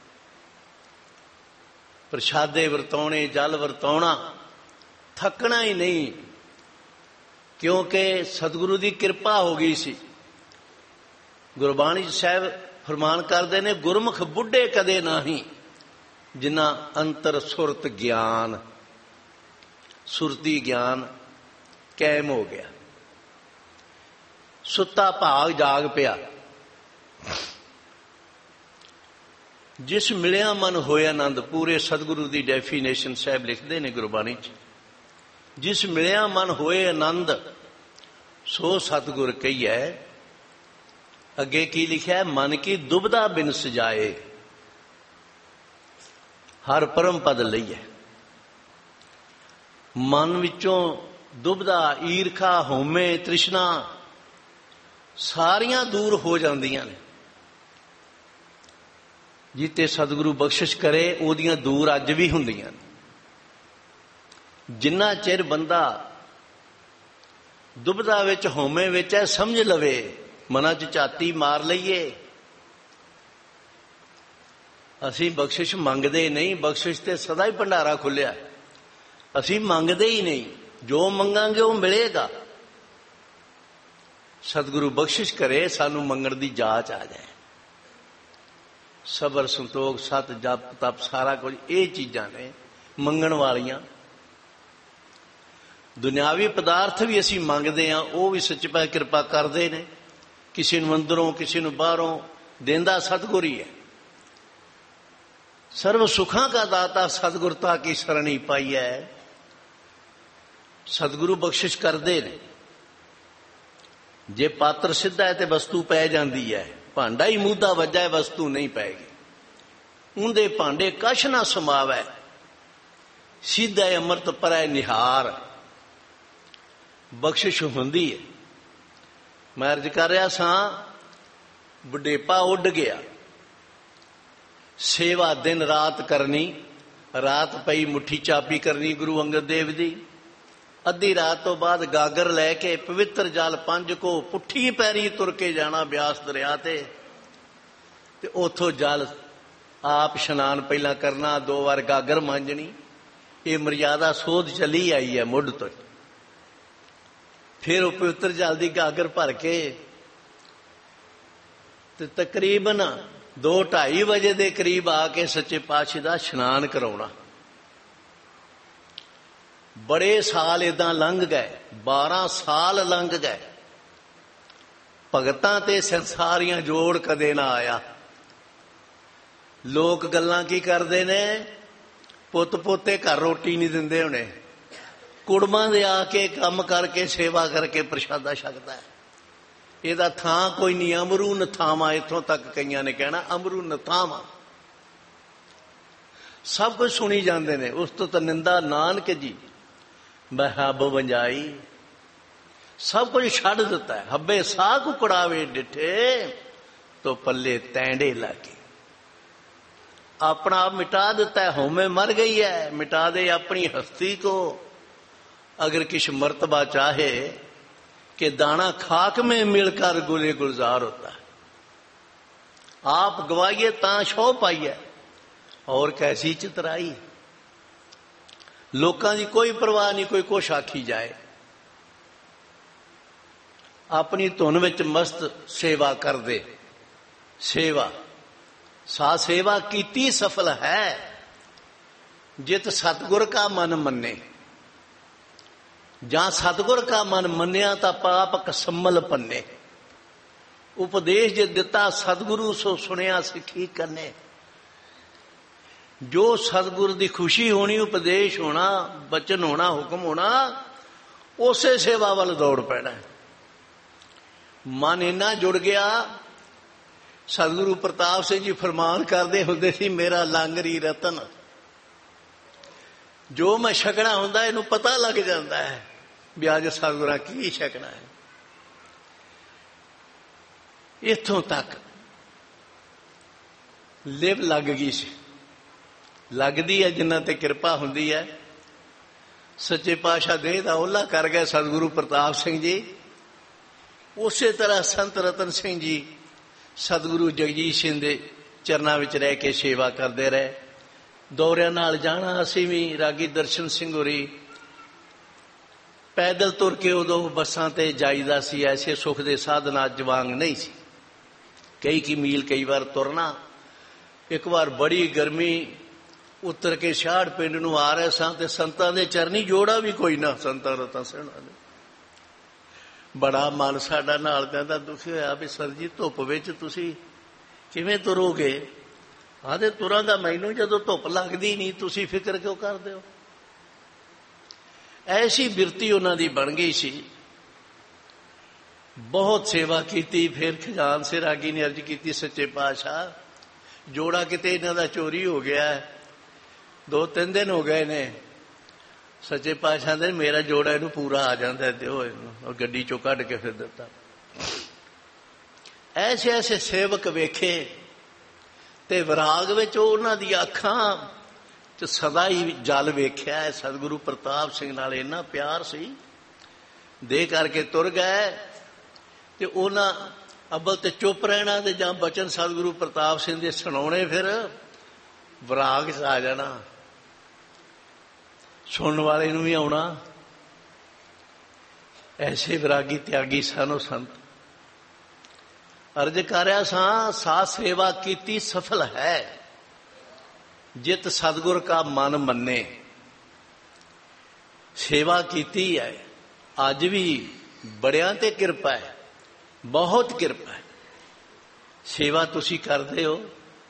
ਪ੍ਰਸ਼ਾਦੇ ਵਰਤਾਉਣੇ, ਜਲ ਵਰਤਾਉਣਾ, ਥੱਕਣਾ ਹੀ ਨਹੀਂ। ਕਿਉਂਕਿ ਸਤਿਗੁਰੂ ਦੀ ਕਿਰਪਾ ਹੋ ਗਈ ਸੀ। ਗੁਰਬਾਣੀ ਸਾਹਿਬ ਫਰਮਾਨ ਕਰਦੇ ਨੇ, ਗੁਰਮੁਖ ਬੁੱਢੇ ਕਦੇ ਨਾਹੀਂ, ਜਿਨ੍ਹਾਂ ਅੰਤਰ ਸੁਰਤ ਗਿਆਨ। ਸੁਰਤੀ ਗਿਆਨ ਕਾਇਮ ਹੋ ਗਿਆ। ਸੁੱਤਾ ਭਾਗ ਜਾਗ ਪਿਆ। ਜਿਸ ਮਿਲਿਆ ਮਨ ਹੋਏ ਆਨੰਦ। ਪੂਰੇ ਸਤਿਗੁਰੂ ਦੀ ਡੈਫੀਨੇਸ਼ਨ ਸਾਹਿਬ ਲਿਖਦੇ ਨੇ ਗੁਰਬਾਣੀ 'ਚ, ਜਿਸ ਮਿਲਿਆ ਮਨ ਹੋਏ ਆਨੰਦ, ਸੋ ਸਤਿਗੁਰ ਕਹੀਐ। ਅੱਗੇ ਕੀ ਲਿਖਿਆ? ਮਨ ਕੀ ਦੁਬਦਾ ਬਿਨ ਸਜਾਏ, ਹਰ ਪਰਮ ਪਦ ਲਈਐ। ਮਨ ਵਿੱਚੋਂ ਦੁਬਦਾ, ਈਰਖਾ, ਹਉਮੈ, ਤ੍ਰਿਸ਼ਨਾ ਸਾਰੀਆਂ ਦੂਰ ਹੋ ਜਾਂਦੀਆਂ ਨੇ। ਜਿੱਤੇ ਸਤਿਗੁਰੂ ਬਖਸ਼ਿਸ਼ ਕਰੇ ਉਹਦੀਆਂ ਦੂਰ ਅੱਜ ਵੀ ਹੁੰਦੀਆਂ ਨੇ। ਜਿੰਨਾ ਚਿਰ ਬੰਦਾ ਦੁਬਦਾ ਵਿੱਚ, ਹਉਮੈ ਵਿੱਚ ਹੈ, ਸਮਝ ਲਵੇ, ਮਨਾਂ 'ਚ ਝਾਤੀ ਮਾਰ ਲਈਏ, ਅਸੀਂ ਬਖਸ਼ਿਸ਼ ਮੰਗਦੇ ਨਹੀਂ। ਬਖਸ਼ਿਸ਼ ਤੇ ਸਦਾ ਹੀ ਭੰਡਾਰਾ ਖੁੱਲਿਆ, ਅਸੀਂ ਮੰਗਦੇ ਹੀ ਨਹੀਂ। ਜੋ ਮੰਗਾਂਗੇ ਉਹ ਮਿਲੇਗਾ। ਸਤਿਗੁਰੂ ਬਖਸ਼ਿਸ਼ ਕਰੇ, ਸਾਨੂੰ ਮੰਗਣ ਦੀ ਜਾਚ ਆ ਜਾਏ। ਸਬਰ, ਸੰਤੋਖ, ਸਤ, ਜਪ, ਤਪ, ਸਾਰਾ ਕੁਝ ਇਹ ਚੀਜ਼ਾਂ ਨੇ ਮੰਗਣ ਵਾਲੀਆਂ। ਦੁਨਿਆਵੀ ਪਦਾਰਥ ਵੀ ਅਸੀਂ ਮੰਗਦੇ ਹਾਂ, ਉਹ ਵੀ ਸੱਚੇ ਪਾਤਸ਼ਾਹ ਕਿਰਪਾ ਕਰਦੇ ਨੇ। ਕਿਸੇ ਨੂੰ ਅੰਦਰੋਂ, ਕਿਸੇ ਨੂੰ ਬਾਹਰੋਂ ਦੇਂਦਾ ਸਤਿਗੁਰ ਹੀ ਹੈ। ਸਰਵ ਸੁਖਾਂ ਕਾ ਦਾਤਾ ਸਤਿਗੁਰਤਾ ਕੀ ਸਰਣੀ ਪਾਈ ਹੈ। ਸਤਿਗੁਰੂ ਬਖਸ਼ਿਸ਼ ਕਰਦੇ ਨੇ। ਜੇ ਪਾਤਰ ਸਿੱਧਾ ਹੈ ਤੇ ਵਸਤੂ ਪੈ ਜਾਂਦੀ ਹੈ। ਭਾਂਡਾ ਹੀ ਮੂਧਾ ਵੱਜਾ ਹੈ, ਵਸਤੂ ਨਹੀਂ ਪਏਗੀ। ਉਹਦੇ ਭਾਂਡੇ ਕਛ ਨਾ ਸਮਾਵੈ, ਸਿੱਧਾ ਅੰਮ੍ਰਿਤ ਪਰੈ ਨਿਹਾਰ। ਬਖਸ਼ਿਸ਼ ਹੁੰਦੀ ਹੈ। ਮੈਂ ਅਰਜ਼ ਕਰ ਰਿਹਾ ਸਾਂ, ਬੁਢੇਪਾ ਉੱਡ ਗਿਆ। ਸੇਵਾ ਦਿਨ ਰਾਤ ਕਰਨੀ। ਰਾਤ ਪਈ ਮੁੱਠੀ ਚਾਬੀ ਕਰਨੀ ਗੁਰੂ ਅੰਗਦ ਦੇਵ ਦੀ। ਅੱਧੀ ਰਾਤ ਤੋਂ ਬਾਅਦ ਗਾਗਰ ਲੈ ਕੇ ਪਵਿੱਤਰ ਜਲ 5 ਕੋ ਪੁੱਠੀ ਪੈਰੀ ਤੁਰ ਕੇ ਜਾਣਾ ਬਿਆਸ ਦਰਿਆ ਤੇ ਉੱਥੋਂ ਜਲ ਆਪ ਇਸ਼ਨਾਨ ਪਹਿਲਾਂ ਕਰਨਾ, 2 ਵਾਰ ਗਾਗਰ ਮਾਂਜਣੀ। ਇਹ ਮਰਿਆਦਾ ਸੋਧ ਚੱਲੀ ਆਈ ਹੈ ਮੁੱਢ ਤੋਂ। ਫਿਰ ਉਹ ਪਵਿੱਤਰ ਜਲ ਦੀ ਗਾਗਰ ਭਰ ਕੇ ਤੇ ਤਕਰੀਬਨ 2-2:30 ਵਜੇ ਦੇ ਕਰੀਬ ਆ ਕੇ ਸੱਚੇ ਪਾਤਸ਼ਾਹ ਦਾ ਇਸ਼ਨਾਨ ਕਰਾਉਣਾ। ਬੜੇ ਸਾਲ ਏਦਾਂ ਲੰਘ ਗਏ, 12 ਸਾਲ ਲੰਘ ਗਏ। ਭਗਤਾਂ ਤੇ ਸੰਸਾਰੀਆਂ ਜੋੜ ਕਦੇ ਨਾ ਆਇਆ। ਲੋਕ ਗੱਲਾਂ ਕੀ ਕਰਦੇ ਨੇ, ਪੁੱਤ ਪੋਤੇ ਘਰ ਰੋਟੀ ਨਹੀਂ ਦਿੰਦੇ ਹੋਣੇ, ਕੁੜਮਾਂ ਦੇ ਆ ਕੇ ਕੰਮ ਕਰਕੇ ਸੇਵਾ ਕਰਕੇ ਪ੍ਰਸ਼ਾਦਾ ਛਕਦਾ ਹੈ। ਇਹਦਾ ਥਾਂ ਕੋਈ ਨਹੀਂ, ਅਮਰੂ ਨਥਾਵਾਂ। ਇੱਥੋਂ ਤੱਕ ਕਈਆਂ ਨੇ ਕਹਿਣਾ ਅਮਰੂ ਨਥਾਵਾਂ। ਸਭ ਕੁਝ ਸੁਣੀ ਜਾਂਦੇ ਨੇ। ਉਸ ਤੋਂ ਤਾਂ ਨਿੰਦਾ ਨਾਨਕ ਜੀ ਬਹਾਬ ਵੰਜਾਈ। ਸਭ ਕੁਝ ਛੱਡ ਦਿੱਤਾ ਹੈ। ਹੱਬੇ ਸਾਹ ਕੁਕੜਾਵੇ ਡਿਠੇ ਤੋ ਪੱਲੇ ਤੈਂਡੇ ਲਾਗੇ। अपना आप मिटा देता है। हमें मर गई है, मिटा दे अपनी हस्ती को। अगर किस मर्तबा चाहे कि दाना खाक में मिलकर गुले गुलजार होता है। आप गवाइए तां शौह पाइए, और कैसी चितराई। लोकां दी कोई परवाह नहीं, कोई कुछ आखी जाए, अपनी धुन विच मस्त सेवा कर दे। सेवा सा सेवा कीती सफल है, जित सतगुर का मन मन्ने। जां सतगुर का मन मन्निया तां पाप कसम्मल पन्ने। उपदेश जे दिता सतगुरु सो सुनिया सिखी करने। जो सतगुरु की खुशी होनी, उपदेश होना, बचन होना, हुक्म होना, उसे सेवा वाल दौड़ पैना। मन इन्ना जुड़ गया। सतगुरु प्रताप सिंह जी फरमान करते होंदे सी, मेरा लांगरी रतन जो मैं छकना हुंदा इनू पता लग जाता है भी अज सतगुरां की छकना है। इथों तक लिव लग गई सी, लगदी है जिन्हां ते कृपा हुंदी है। सच्चे पातशाह देह दा ओला कर गए सतगुरु प्रताप सिंह जी। उसे तरह संत रतन सिंह जी सतगुरु जगजीत सिंह दे चरनां विच रह के सेवा करते रहे। दौरियां नाल जाना, असीं भी रागी दर्शन सिंह होरी पैदल तुर के उदों बसां ते जाईदा सी। ऐसे सुख दे साधन अज वांग नहीं सी। कई मील कई बार तुरना। एक बार बड़ी गर्मी उतर के छाड़ पिंड नूं आ रहे सां ते संतां दे चरनी जोड़ा भी कोई ना, संतां रतां सिंह ने। बड़ा मन साडा नाल कहंदा दुखी होया भी सर जी धुप विच तुसीं किवें तुरोगे? आदे तुरां दा मैनूं जदों धुप लगदी नहीं, तुसीं फिक्र क्यों करदे हो? ऐसी बिरती उन्हां दी बन गई सी। बहुत सेवा की। फिर खजान से रागी ने अर्ज की, सच्चे पातशाह जोड़ा किते इन्हां दा चोरी हो गया है, 2-3 दिन हो गए ने। सच्चे पातशाह ने मेरा जोड़ा इनू पूरा आ जाता है, दिओ इनू। और गड्डी चों कढ के फिर दिता। ऐसे ऐसे सेवक वेखे ते विराग विच उन्हां दी अखां च सदा ही जल वेख्या है। सतगुरु प्रताप सिंह नाल इन्ना प्यार सी, दे करके तुर गए। ते उन्हां अब्बल ते चुप रहना ते जां बचन सतगुरु प्रताप सिंह दे सुणाउणे, फिर विराग च आ जाना। सुनने वाले नूं भी आउणा। ऐसे विरागी त्यागी सन संत। अर्ज करिया सा सेवा कीती सफल है, जित सतगुर का मन मन्ने। सेवा कीती है, अज भी बड़ियां ते किरपा है, बहुत किरपा है। सेवा तुसी करदे हो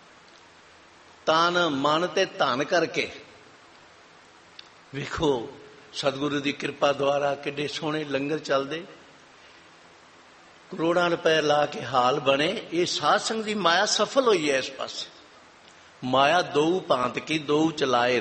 तन मन ते धन करके। वेखो सतगुरु की कृपा द्वारा किड्डे सोहणे लंगर चलदे, करोड़ां रुपए ला के हाल बने। ये साध संग की माया सफल हुई है। इस पास माया दो भांत की दो चलाए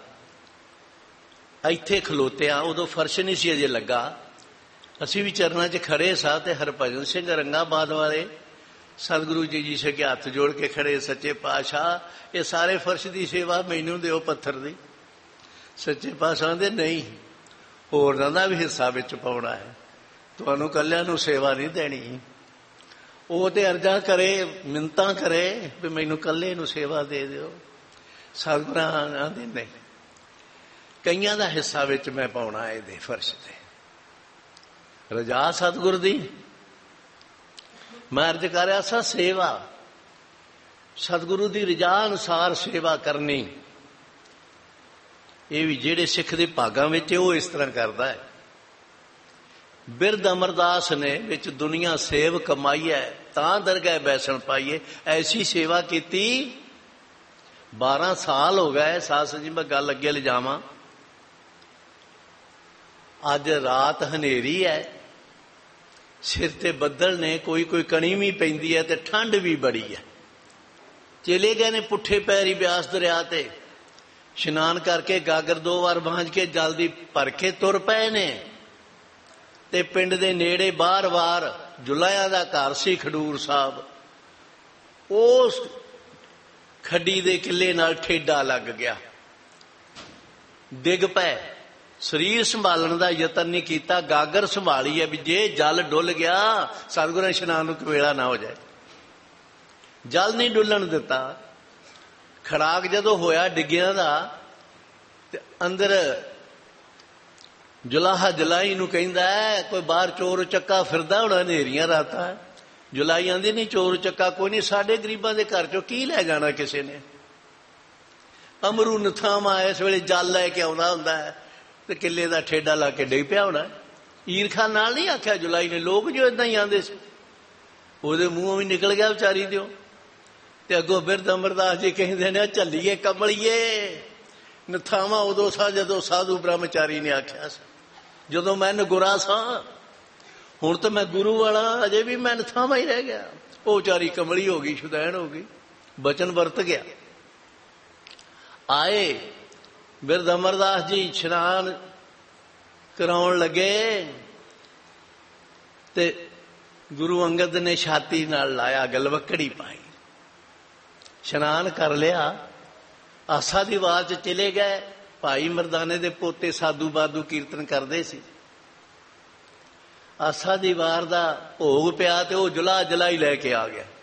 राह। इत्थे खलोतिया उदों फर्श नहीं सी अजे लगा। असीं भी चरनां 'च खड़े सा ते हरभजन सिंह रंगाबाद वाले सतगुरु जी सके हथ जोड़ के खड़े, सच्चे पातशाह ये सारे फर्श की सेवा मैनू दिओ पत्थर दी। सच्चे पातशाह दे नहीं, होरनां दा भी हिस्सा विच पाउणा है, तुहानूं कल्लिआं नूं सेवा नहीं देनी। वो ते अर्जा करे, मिन्नतां करे भी मैनूं कल्ले नूं सेवा दे दिओ। सतगुरां आंदे नहीं, कईयां दा हिस्सा विच मैं पाउणा इहदे फर्श ते। रजा सतगुर दी मैं अर्ज कर रहा सा, सेवा सतगुरु की रजा अनुसार सेवा करनी। ये भी जेड़े सिख दे भागां विच वो इस तरह करता है। बिरद अमरदास ने विच दुनिया सेव कमाई है, तां दरगाह बैसन पाइए। ऐसी सेवा की 12 साल हो गए। सास जी मैं गल अगे ले जावां। अज रात हनेरी है, सिर ते बदल ने, कोई कोई कणी भी पैंदी है ते ठंड भी बड़ी है। चले गए ने पुठे पैरी ब्यास दरिया ते, इशनान करके गागर 2 बार भांज के जल्दी भर के तुर पए ने। ते पिंड दे नेड़े बार जुलाया दा घर सी खडूर साहब। उस खड्डी दे किले नाल ठेडा लग गया, डिग पए। शरीर संभालने का यतन नहीं किया, गागर संभाली है भी जे जल डुल गया सतगुरां इशनान नूं कवेला ना हो जाए। ਜਲ ਨਹੀਂ ਡੁੱਲਣ ਦਿੱਤਾ। ਖੜਾਕ ਜਦੋਂ ਹੋਇਆ ਡਿੱਗਿਆਂ ਦਾ ਤੇ ਅੰਦਰ ਜੁਲਾਹਾ ਜਲਾਈ ਨੂੰ ਕਹਿੰਦਾ ਕੋਈ ਬਾਹਰ ਚੋਰ ਚੱਕਾ ਫਿਰਦਾ ਹੋਣਾ, ਹਨੇਰੀਆਂ ਰਾਤਾਂ। ਜੁਲਾਈ ਆਂਦੀ ਨਹੀਂ ਚੋਰ ਚੱਕਾ ਕੋਈ ਨਹੀਂ, ਸਾਡੇ ਗਰੀਬਾਂ ਦੇ ਘਰ ਚੋਂ ਕੀ ਲੈ ਜਾਣਾ ਕਿਸੇ ਨੇ। ਅਮਰੂ ਨਥਾਵਾਂ ਇਸ ਵੇਲੇ ਜਲ ਲੈ ਕੇ ਆਉਂਦਾ ਹੁੰਦਾ ਹੈ ਤੇ ਕਿੱਲੇ ਦਾ ਠੇਡਾ ਲਾ ਕੇ ਡਿੱਗ ਪਿਆ ਹੋਣਾ। ਈਰਖਾ ਨਾਲ ਨਹੀਂ ਆਖਿਆ ਜੁਲਾਈ ਨੇ, ਲੋਕ ਜੋ ਏਦਾਂ ਹੀ ਆਂਦੇ ਸੀ ਉਹਦੇ ਮੂੰਹੋਂ ਵੀ ਨਿਕਲ ਗਿਆ ਵਿਚਾਰੀ ਦਿਓ। ਤੇ ਅੱਗੋਂ ਬਿਰਧ ਅਮਰਦਾਸ ਜੀ ਕਹਿੰਦੇ ਨੇ ਝੱਲੀਏ ਕਮਲੀਏ। ਨਥਾਵਾਂ ਉਦੋਂ ਸਾ ਜਦੋਂ ਸਾਧੂ ਬ੍ਰਹਮਚਾਰੀ ਨੇ ਆਖਿਆ ਸੀ, ਜਦੋਂ ਮੈਂ ਨਗੁਰਾ ਸਾਂ। ਹੁਣ ਤਾਂ ਮੈਂ ਗੁਰੂ ਵਾਲਾ, ਅਜੇ ਵੀ ਮੈਂ ਨਥਾਵਾਂ ਹੀ ਰਹਿ ਗਿਆ। ਉਹ ਵਿਚਾਰੀ ਕਮਲੀ ਹੋ ਗਈ, ਸ਼ੁਦੈਣ ਹੋ ਗਈ, ਬਚਨ ਵਰਤ ਗਿਆ। ਆਏ ਬਿਰਧ ਅਮਰਦਾਸ ਜੀ ਇਸ਼ਨਾਨ ਕਰਾਉਣ ਲੱਗੇ ਤੇ ਗੁਰੂ ਅੰਗਦ ਨੇ ਛਾਤੀ ਨਾਲ ਲਾਇਆ, ਗਲਵੱਕੜੀ ਪਾਈ, ਇਸ਼ਨਾਨ ਕਰ ਲਿਆ। ਆਸਾ ਦੀ ਆਵਾਜ਼ 'ਚ ਚਲੇ ਗਏ। ਭਾਈ ਮਰਦਾਨੇ ਦੇ ਪੋਤੇ ਸਾਧੂ ਬਾਦੂ ਕੀਰਤਨ ਕਰਦੇ ਸੀ। ਆਸਾ ਦੀ ਵਾਰ ਦਾ ਭੋਗ ਪਿਆ ਤੇ ਉਹ ਜੁਲਾ ਜਲਾਈ ਲੈ ਕੇ ਆ ਗਿਆ।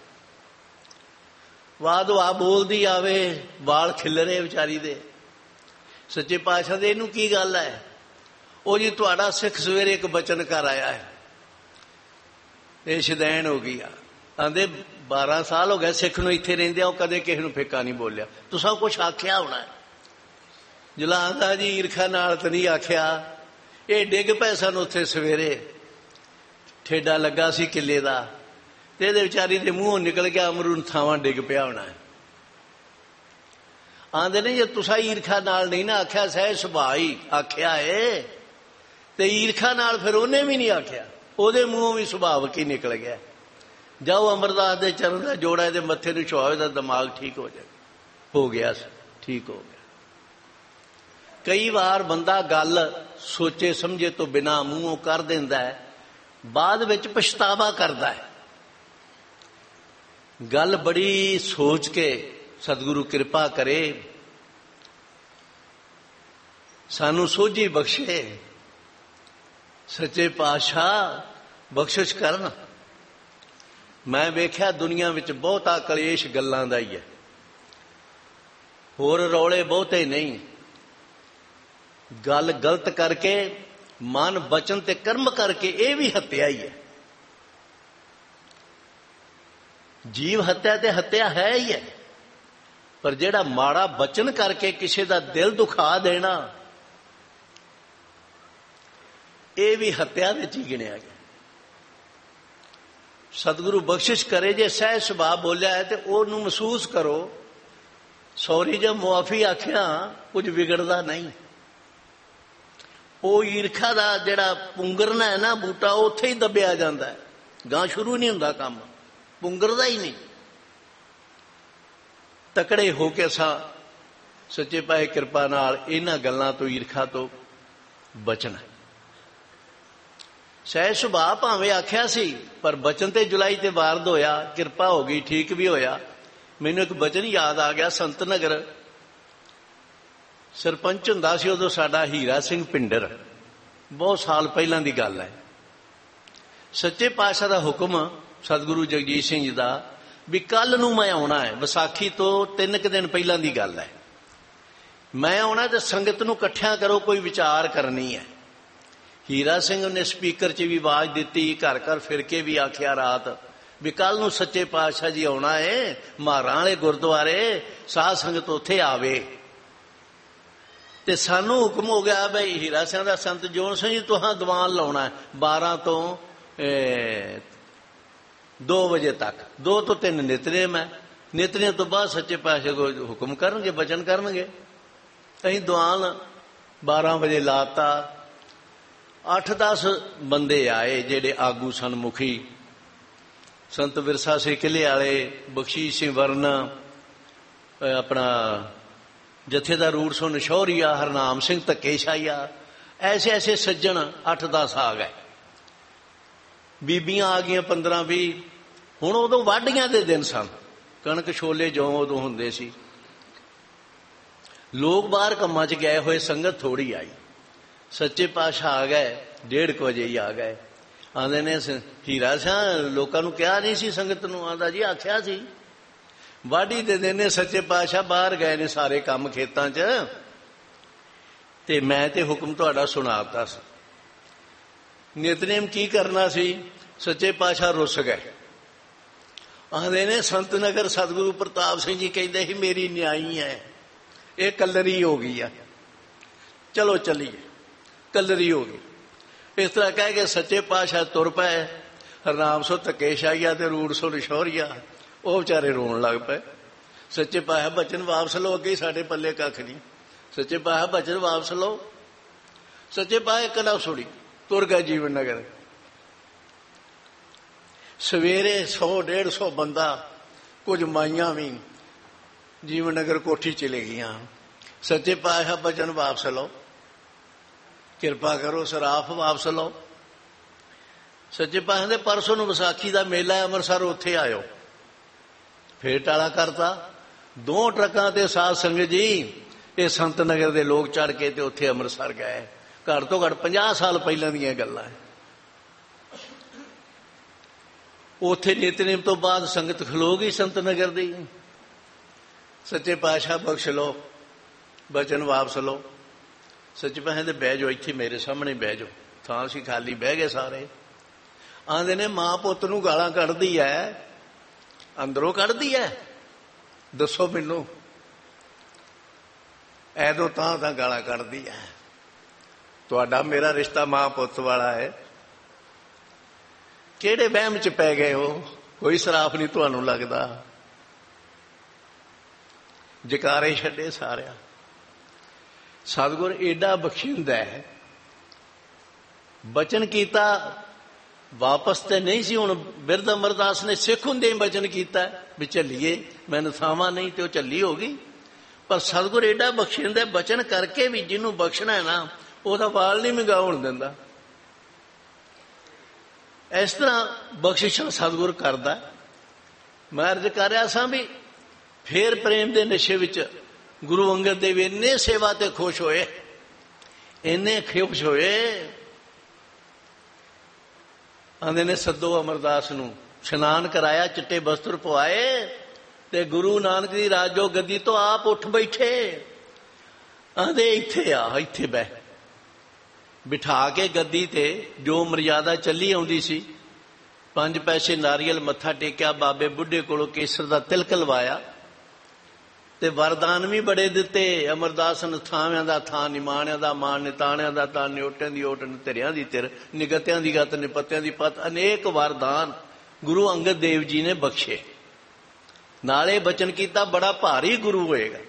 ਵਾਹ ਦੁਆ ਬੋਲਦੀ ਆਵੇ, ਵਾਲ ਖਿਲਰੇ ਵਿਚਾਰੀ ਦੇ। ਸੱਚੇ ਪਾਤਸ਼ਾਹ ਦੇ ਇਹਨੂੰ ਕੀ ਗੱਲ ਹੈ? ਉਹ ਜੀ ਤੁਹਾਡਾ ਸਿੱਖ ਸਵੇਰੇ ਇੱਕ ਬਚਨ ਕਰ ਆਇਆ ਹੈ। ਇਹ ਸ਼ੁਦੈਣ ਹੋ ਗਈ ਆ। ਆਂਦੇ 12 ਸਾਲ ਹੋ ਗਏ ਸਿੱਖ ਨੂੰ ਇੱਥੇ ਰਹਿੰਦੇ ਆ, ਉਹ ਕਦੇ ਕਿਸੇ ਨੂੰ ਫਿੱਕਾ ਨਹੀਂ ਬੋਲਿਆ। ਤੁਸੀਂ ਕੁਛ ਆਖਿਆ ਹੋਣਾ। ਜੁਲਾ ਆਂਦਾ ਜੀ ਈਰਖਾ ਨਾਲ ਤਾਂ ਨਹੀਂ ਆਖਿਆ, ਇਹ ਡਿੱਗ ਪਏ ਸਨ ਉੱਥੇ ਸਵੇਰੇ, ਠੇਡਾ ਲੱਗਾ ਸੀ ਕਿੱਲੇ ਦਾ ਤੇ ਇਹਦੇ ਵਿਚਾਰੀ ਦੇ ਮੂੰਹੋਂ ਨਿਕਲ ਗਿਆ ਅਮਰੂ ਥਾਵਾਂ ਡਿੱਗ ਪਿਆ ਹੋਣਾ। ਆਂਦੇ ਨੇ ਜੇ ਤੁਸੀਂ ਈਰਖਾ ਨਾਲ ਨਹੀਂ ਨਾ ਆਖਿਆ, ਸਹਿ ਸੁਭਾਅ ਹੀ ਆਖਿਆ ਏ। ਤੇ ਈਰਖਾ ਨਾਲ ਫਿਰ ਉਹਨੇ ਵੀ ਨਹੀਂ ਆਖਿਆ, ਉਹਦੇ ਮੂੰਹੋਂ ਵੀ ਸੁਭਾਵਕ ਹੀ ਨਿਕਲ ਗਿਆ। ਜਾਓ ਅਮਰਦਾਸ ਦੇ ਚਰਨ ਦਾ ਜੋੜਾ ਇਹਦੇ ਮੱਥੇ ਨੂੰ ਛੁਆਓ, ਇਹਦਾ ਦਿਮਾਗ ਠੀਕ ਹੋ ਜਾਏ। ਹੋ ਗਿਆ ਸੀ, ਠੀਕ ਹੋ ਗਿਆ। ਕਈ ਵਾਰ ਬੰਦਾ ਗੱਲ ਸੋਚੇ ਸਮਝੇ ਤੋਂ ਬਿਨਾਂ ਮੂੰਹੋਂ ਕਰ ਦਿੰਦਾ ਹੈ, ਬਾਅਦ ਵਿੱਚ ਪਛਤਾਵਾ ਕਰਦਾ ਹੈ। ਗੱਲ ਬੜੀ ਸੋਚ ਕੇ ਸਤਿਗੁਰੂ ਕਿਰਪਾ ਕਰੇ, ਸਾਨੂੰ ਸੋਝੀ ਬਖਸ਼ੇ। ਸੱਚੇ ਪਾਤਸ਼ਾਹ ਬਖਸ਼ਿਸ਼ ਕਰਨ। ਮੈਂ ਵੇਖਿਆ ਦੁਨੀਆ ਵਿੱਚ ਬਹੁਤਾ ਕਲੇਸ਼ ਗੱਲਾਂ ਦਾ ਹੀ ਹੈ, ਹੋਰ ਰੌਲੇ ਬਹੁਤੇ ਨਹੀਂ। ਗੱਲ ਗਲਤ ਕਰਕੇ, ਮਨ ਬਚਨ ਤੇ ਕਰਮ ਕਰਕੇ, ਇਹ ਵੀ ਹੱਤਿਆ ਹੀ ਹੈ। ਜੀਵ ਹੱਤਿਆ ਤੇ ਹੱਤਿਆ ਹੈ ਹੀ ਹੈ, ਪਰ ਜਿਹੜਾ ਮਾੜਾ ਬਚਨ ਕਰਕੇ ਕਿਸੇ ਦਾ ਦਿਲ ਦੁਖਾ ਦੇਣਾ, ਇਹ ਵੀ ਹੱਤਿਆ ਵਿੱਚ ਹੀ ਗਿਣਿਆ ਗਿਆ। ਸਤਿਗੁਰੂ ਬਖਸ਼ਿਸ਼ ਕਰੇ, ਜੇ ਸਹਿ ਸੁਭਾਅ ਬੋਲਿਆ ਹੈ ਤੇ ਉਹਨੂੰ ਮਹਿਸੂਸ ਕਰੋ। ਸੌਰੀ ਜਾਂ ਮੁਆਫੀ ਆਖਿਆ ਕੁਝ ਵਿਗੜਦਾ ਨਹੀਂ। ਉਹ ਈਰਖਾ ਦਾ ਜਿਹੜਾ ਪੁੰਗਰਨਾ ਹੈ ਨਾ ਬੂਟਾ, ਉੱਥੇ ਹੀ ਦੱਬਿਆ ਜਾਂਦਾ ਹੈ, ਗਾਂ ਸ਼ੁਰੂ ਨਹੀਂ ਹੁੰਦਾ ਕੰਮ, ਪੁੰਗਰਦਾ ਹੀ ਨਹੀਂ। ਤਕੜੇ ਹੋ ਕੇ ਅਸਾਂ ਸੱਚੇ ਪਾਤਸ਼ਾਹ ਕਿਰਪਾ ਨਾਲ ਇਹਨਾਂ ਗੱਲਾਂ ਤੋਂ, ਈਰਖਾ ਤੋਂ ਬਚਣਾ। ਸਹਿ ਸੁਭਾਅ ਭਾਵੇਂ ਆਖਿਆ ਸੀ, ਪਰ ਬਚਨ ਤੇ ਜੁਲਾਈ ਤੇ ਵਾਰਦ ਹੋਇਆ, ਕਿਰਪਾ ਹੋ ਗਈ, ਠੀਕ ਵੀ ਹੋਇਆ। ਮੈਨੂੰ ਇੱਕ ਬਚਨ ਯਾਦ ਆ ਗਿਆ। ਸੰਤ ਨਗਰ ਸਰਪੰਚ ਹੁੰਦਾ ਸੀ ਉਦੋਂ ਸਾਡਾ ਹੀਰਾ ਸਿੰਘ ਪਿੰਡਰ, ਬਹੁਤ ਸਾਲ ਪਹਿਲਾਂ ਦੀ ਗੱਲ ਹੈ। ਸੱਚੇ ਪਾਤਸ਼ਾਹ ਦਾ ਹੁਕਮ ਸਤਿਗੁਰੂ ਜਗਜੀਤ ਸਿੰਘ ਜੀ ਦਾ ਵੀ ਕੱਲ ਨੂੰ ਮੈਂ ਆਉਣਾ ਹੈ। ਵਿਸਾਖੀ ਤੋਂ 3 ਦਿਨ ਪਹਿਲਾਂ ਦੀ ਗੱਲ ਹੈ। ਮੈਂ ਆਉਣਾ ਤੇ ਸੰਗਤ ਨੂੰ ਇਕੱਠਿਆਂ ਕਰੋ, ਕੋਈ ਵਿਚਾਰ ਕਰਨੀ ਹੈ। ਹੀਰਾ ਸਿੰਘ ਨੇ ਸਪੀਕਰ 'ਚ ਵੀ ਆਵਾਜ਼ ਦਿੱਤੀ, ਘਰ ਘਰ ਫਿਰ ਕੇ ਵੀ ਆਖਿਆ ਰਾਤ ਵੀ ਕੱਲ ਨੂੰ ਸੱਚੇ ਪਾਤਸ਼ਾਹ ਜੀ ਆਉਣਾ ਹੈ, ਮਾਰਾਂ ਵਾਲੇ ਗੁਰਦੁਆਰੇ, ਸਾਧ ਸੰਗਤ ਉੱਥੇ ਆਵੇ। ਤੇ ਸਾਨੂੰ ਹੁਕਮ ਹੋ ਗਿਆ ਬਈ ਹੀਰਾ ਸਿੰਘ ਦਾ ਸੰਤ ਜੋਨ ਸਿੰਘ ਜੀ ਤੁਹਾਂ ਦੀਵਾਨ ਲਾਉਣਾ 12 ਤੋਂ 2 ਵਜੇ ਤੱਕ। 2 ਤੋਂ 3 ਨਿਤਨੇਮ ਹੈ। ਨਿਤਨੇਮ ਤੋਂ ਬਾਅਦ ਸੱਚੇ ਪਾਤਸ਼ਾਹ ਕੋ ਹੁਕਮ ਕਰਨਗੇ, ਬਚਨ ਕਰਨਗੇ। ਅਸੀਂ ਦੀਵਾਨ 12 ਵਜੇ ਲਾਤਾ। 8-10 ਬੰਦੇ ਆਏ ਜਿਹੜੇ ਆਗੂ ਸਨ, ਮੁਖੀ ਸੰਤ ਵਿਰਸਾ ਸਿੰਘ ਕਿਲੇ ਵਾਲੇ, ਬਖਸ਼ੀਸ਼ ਸਿੰਘ ਵਰਨ, ਆਪਣਾ ਜਥੇਦਾਰ ਰੂੜ ਸੋ ਨਸ਼ੌਰੀਆ, ਹਰਨਾਮ ਸਿੰਘ ਧੱਕੇਸ਼ਾਹੀਆ, ਐਸੇ ਐਸੇ ਸੱਜਣ 8-10 ਆ ਗਏ। ਬੀਬੀਆਂ ਆ ਗਈਆਂ 15-20। ਹੁਣ ਉਦੋਂ ਵਾਢੀਆਂ ਦੇ ਦਿਨ ਸਨ, ਕਣਕ ਛੋਲੇ ਜੌਂ ਉਦੋਂ ਹੁੰਦੇ ਸੀ। ਲੋਕ ਬਾਹਰ ਕੰਮਾਂ 'ਚ ਗਏ ਹੋਏ, ਸੰਗਤ ਥੋੜੀ ਆਈ। ਸੱਚੇ ਪਾਤਸ਼ਾਹ ਆ ਗਏ, 1:30 ਵਜੇ ਹੀ ਆ ਗਏ। ਆਂਦੇ ਨੇ ਹੀਰਾ ਸਿੰਘ ਲੋਕਾਂ ਨੂੰ ਕਿਹਾ ਨਹੀਂ ਸੀ ਸੰਗਤ ਨੂੰ? ਆਂਦਾ ਜੀ ਆਖਿਆ ਸੀ, ਵਾਢੀ ਦੇ ਦਿਨ ਨੇ ਸੱਚੇ ਪਾਤਸ਼ਾਹ ਬਾਹਰ ਗਏ ਨੇ ਸਾਰੇ ਕੰਮ ਖੇਤਾਂ 'ਚ, ਤੇ ਮੈਂ ਤੇ ਹੁਕਮ ਤੁਹਾਡਾ ਸੁਣਾਤਾ ਸੀ। ਨਿਤਨੇਮ ਕੀ ਕਰਨਾ ਸੀ? ਸੱਚੇ ਪਾਤਸ਼ਾਹ ਰੁੱਸ ਗਏ। ਆਂਦੇ ਨੇ ਸੰਤ ਨਗਰ ਸਤਿਗੁਰੂ ਪ੍ਰਤਾਪ ਸਿੰਘ ਜੀ ਕਹਿੰਦੇ ਸੀ ਮੇਰੀ ਨਿਆਈ ਹੈ, ਇਹ ਕਲਰੀ ਹੋ ਗਈ ਆ, ਚਲੋ ਚੱਲੀਏ। ਕਲਰੀ ਹੋ ਗਈ। ਇਸ ਤਰ੍ਹਾਂ ਕਹਿ ਕੇ ਸੱਚੇ ਪਾਤਸ਼ਾਹ ਤੁਰ ਪਏ। ਹਰਨਾਮ ਸੋ ਧੱਕੇਸ਼ਾਹੀਆ ਤੇ ਰੂੜ ਸੋ ਰਿਸ਼ੋਰੀਆ, ਉਹ ਵਿਚਾਰੇ ਰੋਣ ਲੱਗ ਪਏ। ਸੱਚੇ ਪਾਤਸ਼ਾਹ ਬਚਨ ਵਾਪਸ ਲਓ, ਅੱਗੇ ਸਾਡੇ ਪੱਲੇ ਕੱਖ ਨਹੀਂ। ਸੱਚੇ ਪਾਤਸ਼ਾਹ ਬਚਨ ਵਾਪਸ ਲਓ। ਸੱਚੇ ਪਾਤਸ਼ਾਹ ਇੱਕ ਨਾ ਸੁਣੀ, ਤੁਰ ਗਏ ਜੀਵਨ ਨਗਰ। ਸਵੇਰੇ 100-150 ਬੰਦਾ, ਕੁਝ ਮਾਈਆਂ ਵੀ ਜੀਵਨ ਨਗਰ ਕੋਠੀ ਚਲੇ ਗਈਆਂ। ਸੱਚੇ ਪਾਤਸ਼ਾਹ ਬਚਨ ਵਾਪਸ ਲਓ, ਕਿਰਪਾ ਕਰੋ, ਸਰਾਫ ਵਾਪਸ ਲਓ। ਸੱਚੇ ਪਾਤਸ਼ਾਹ ਦੇ ਪਰਸੋਂ ਨੂੰ ਵਿਸਾਖੀ ਦਾ ਮੇਲਾ ਹੈ ਅੰਮ੍ਰਿਤਸਰ, ਉੱਥੇ ਆਇਓ। ਫੇਰ ਟਾਲਾ ਕਰਤਾ। 2 ਟਰੱਕਾਂ ਤੇ ਸਾਧ ਸੰਗਤ ਜੀ ਇਹ ਸੰਤ ਨਗਰ ਦੇ ਲੋਕ ਚੜ ਕੇ ਤੇ ਉੱਥੇ ਅੰਮ੍ਰਿਤਸਰ ਗਏ। ਘੱਟ ਤੋਂ ਘੱਟ 50 ਸਾਲ ਪਹਿਲਾਂ ਦੀਆਂ ਗੱਲਾਂ ਹੈ। ਉੱਥੇ ਨਿਤਨੇਮ ਤੋਂ ਬਾਅਦ ਸੰਗਤ ਖਲੋ ਗਈ ਸੰਤ ਨਗਰ ਦੀ। ਸੱਚੇ ਪਾਤਸ਼ਾਹ ਬਖਸ਼ ਲਓ, ਬਚਨ ਵਾਪਸ ਲਓ। ਸੱਚੇ ਪਾਤਸ਼ਾਹ ਦੇ ਬਹਿ ਜਾਓ, ਇੱਥੇ ਮੇਰੇ ਸਾਹਮਣੇ ਬਹਿ ਜਾਓ। ਥਾਂ ਸੀ ਖਾਲੀ, ਬਹਿ ਗਏ ਸਾਰੇ। ਆਂਦੇ ਨੇ ਮਾਂ ਪੁੱਤ ਨੂੰ ਗਾਲਾਂ ਕੱਢਦੀ ਐ, ਅੰਦਰੋਂ ਕੱਢਦੀ ਐ, ਦੱਸੋ ਮੈਨੂੰ। ਐਦੋਂ ਤਾਂ ਗਾਲਾਂ ਕੱਢਦੀ ਐ। ਤੁਹਾਡਾ ਮੇਰਾ ਰਿਸ਼ਤਾ ਮਾਂ ਪੁੱਤ ਵਾਲਾ ਹੈ। ਕਿਹੜੇ ਵਹਿਮ ਚ ਪੈ ਗਏ ਹੋ? ਕੋਈ ਸਰਾਫ ਨਹੀਂ ਤੁਹਾਨੂੰ ਲੱਗਦਾ। ਜਕਾਰੇ ਛੱਡੇ ਸਾਰਿਆਂ। ਸਤਿਗੁਰ ਏਡਾ ਬਖਸ਼ਿੰਦਾ ਹੈ। ਬਚਨ ਕੀਤਾ, ਵਾਪਸ ਤੇ ਨਹੀਂ ਸੀ। ਹੁਣ ਬਿਰਧ ਅਮਰਦਾਸ ਨੇ ਸਿੱਖ ਹੁੰਦੇ ਬਚਨ ਕੀਤਾ ਵੀ ਚੱਲੀਏ, ਮੈਨੂੰ ਥਾਵਾਂ ਨਹੀਂ, ਤੇ ਉਹ ਚੱਲੀ ਹੋ ਗਈ। ਪਰ ਸਤਿਗੁਰ ਏਡਾ ਬਖਸ਼ਿੰਦਾ, ਬਚਨ ਕਰਕੇ ਵੀ ਜਿਹਨੂੰ ਬਖਸ਼ਣਾ ਹੈ ਨਾ, ਉਹਦਾ ਵਾਲ ਨਹੀਂ ਮੰਗਾ ਹੋਣ ਦਿੰਦਾ। ਇਸ ਤਰ੍ਹਾਂ ਬਖਸ਼ਿਸ਼ਾਂ ਸਤਿਗੁਰ ਕਰਦਾ। ਮੈਂ ਅਰਜ਼ ਕਰ ਰਿਹਾ ਸਾਂ ਵੀ ਫੇਰ ਪ੍ਰੇਮ ਦੇ ਨਸ਼ੇ ਵਿੱਚ ਗੁਰੂ ਅੰਗਦ ਦੇਵ ਇੰਨੇ ਸੇਵਾ ਤੇ ਖੁਸ਼ ਹੋਏ, ਇੰਨੇ ਖੁਸ਼ ਹੋਏ। ਆਂਦੇ ਨੇ ਸੱਦੋ ਅਮਰਦਾਸ ਨੂੰ। ਇਸ਼ਨਾਨ ਕਰਾਇਆ, ਚਿੱਟੇ ਬਸਤਰ ਪਵਾਏ, ਤੇ ਗੁਰੂ ਨਾਨਕ ਦੀ ਰਾਜੋ ਗੱਦੀ ਤੋਂ ਆਪ ਉੱਠ ਬੈਠੇ। ਆਂਦੇ ਇੱਥੇ ਆ, ਇੱਥੇ ਬਹਿ। ਬਿਠਾ ਕੇ ਗੱਦੀ ਤੇ ਜੋ ਮਰਿਆਦਾ ਚੱਲੀ ਆਉਂਦੀ ਸੀ, 5 ਪੈਸੇ ਨਾਰੀਅਲ ਮੱਥਾ ਟੇਕਿਆ, ਬਾਬੇ ਬੁੱਢੇ ਕੋਲੋਂ ਕੇਸਰ ਦਾ ਤਿਲਕ ਲਵਾਇਆ, ਤੇ ਵਰਦਾਨ ਵੀ ਬੜੇ ਦਿੱਤੇ। ਅਮਰਦਾਸ ਨੂੰ ਥਾਵਿਆਂ ਦਾ ਥਾਂ, ਨਿਮਾਣਿਆਂ ਦਾ ਮਾਣ, ਨਿਤਾਣਿਆਂ ਦਾ ਤਾਂ, ਨਿਓਟਿਆਂ ਦੀ ਓਟ, ਧਿਰਿਆਂ ਦੀ ਧਿਰ, ਨਿਗਤਿਆਂ ਦੀ ਗਤ, ਨਿਪੱਤਿਆਂ ਦੀ ਪਤ, ਅਨੇਕ ਵਰਦਾਨ ਗੁਰੂ ਅੰਗਦ ਦੇਵ ਜੀ ਨੇ ਬਖਸ਼ੇ। ਨਾਲੇ ਬਚਨ ਕੀਤਾ ਬੜਾ ਭਾਰੀ ਗੁਰੂ ਹੋਏਗਾ।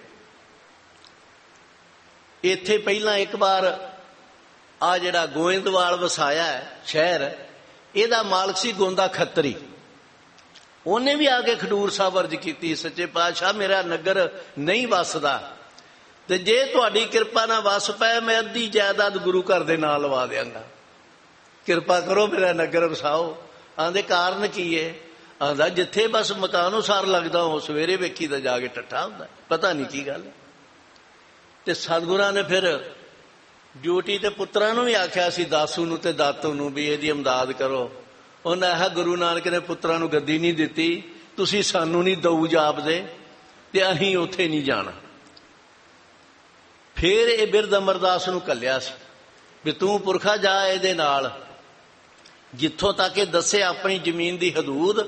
ਇੱਥੇ ਪਹਿਲਾਂ ਇੱਕ ਵਾਰ ਆ ਜਿਹੜਾ ਗੋਇੰਦਵਾਲ ਵਸਾਇਆ ਸ਼ਹਿਰ, ਇਹਦਾ ਮਾਲਕ ਸੀ ਗੋਂਦਾ ਖੱਤਰੀ। ਉਹਨੇ ਵੀ ਆ ਕੇ ਖਡੂਰ ਸਾਹਿਬ ਅਰਜ਼ ਕੀਤੀ, ਸੱਚੇ ਪਾਤਸ਼ਾਹ ਮੇਰਾ ਨਗਰ ਨਹੀਂ ਵਸਦਾ, ਤੇ ਜੇ ਤੁਹਾਡੀ ਕਿਰਪਾ ਨਾਲ ਵਸ ਪਏ ਮੈਂ ਅੱਧੀ ਜਾਇਦਾਦ ਗੁਰੂ ਘਰ ਦੇ ਨਾਲ ਲਵਾ ਦਿਆਂਗਾ, ਕਿਰਪਾ ਕਰੋ ਮੇਰਾ ਨਗਰ ਵਸਾਓ। ਆਂਦੇ ਕਾਰਨ ਕੀ ਹੈ? ਆਂਦਾ ਜਿੱਥੇ ਬਸ ਮਤਾਂ ਅਨੁਸਾਰ ਲੱਗਦਾ, ਉਹ ਸਵੇਰੇ ਵੇਖੀ ਤਾਂ ਜਾ ਕੇ ਟੱਠਾ ਹੁੰਦਾ, ਪਤਾ ਨਹੀਂ ਕੀ ਗੱਲ। ਤੇ ਸਤਿਗੁਰਾਂ ਨੇ ਫਿਰ ਡਿਊਟੀ ਤੇ ਪੁੱਤਰਾਂ ਨੂੰ ਵੀ ਆਖਿਆ ਸੀ, ਦਾਸੂ ਨੂੰ ਤੇ ਦਾਤੂ ਨੂੰ, ਵੀ ਇਹਦੀ ਇਮਦਾਦ ਕਰੋ। ਉਹਨਾਂ ਆਖਿਆ ਗੁਰੂ ਨਾਨਕ ਨੇ ਪੁੱਤਰਾਂ ਨੂੰ ਗੱਦੀ ਨਹੀਂ ਦਿੱਤੀ, ਤੁਸੀਂ ਸਾਨੂੰ ਨਹੀਂ ਦਊ ਜਾਪਦੇ, ਤੇ ਅਸੀਂ ਉੱਥੇ ਨਹੀਂ ਜਾਣਾ। ਫੇਰ ਇਹ ਬਿਰਧ ਅਮਰਦਾਸ ਨੂੰ ਘੱਲਿਆ ਸੀ ਵੀ ਤੂੰ ਪੁਰਖਾ ਜਾ ਇਹਦੇ ਨਾਲ, ਜਿੱਥੋਂ ਤੱਕ ਇਹ ਦੱਸੇ ਆਪਣੀ ਜ਼ਮੀਨ ਦੀ ਹਦੂਦ।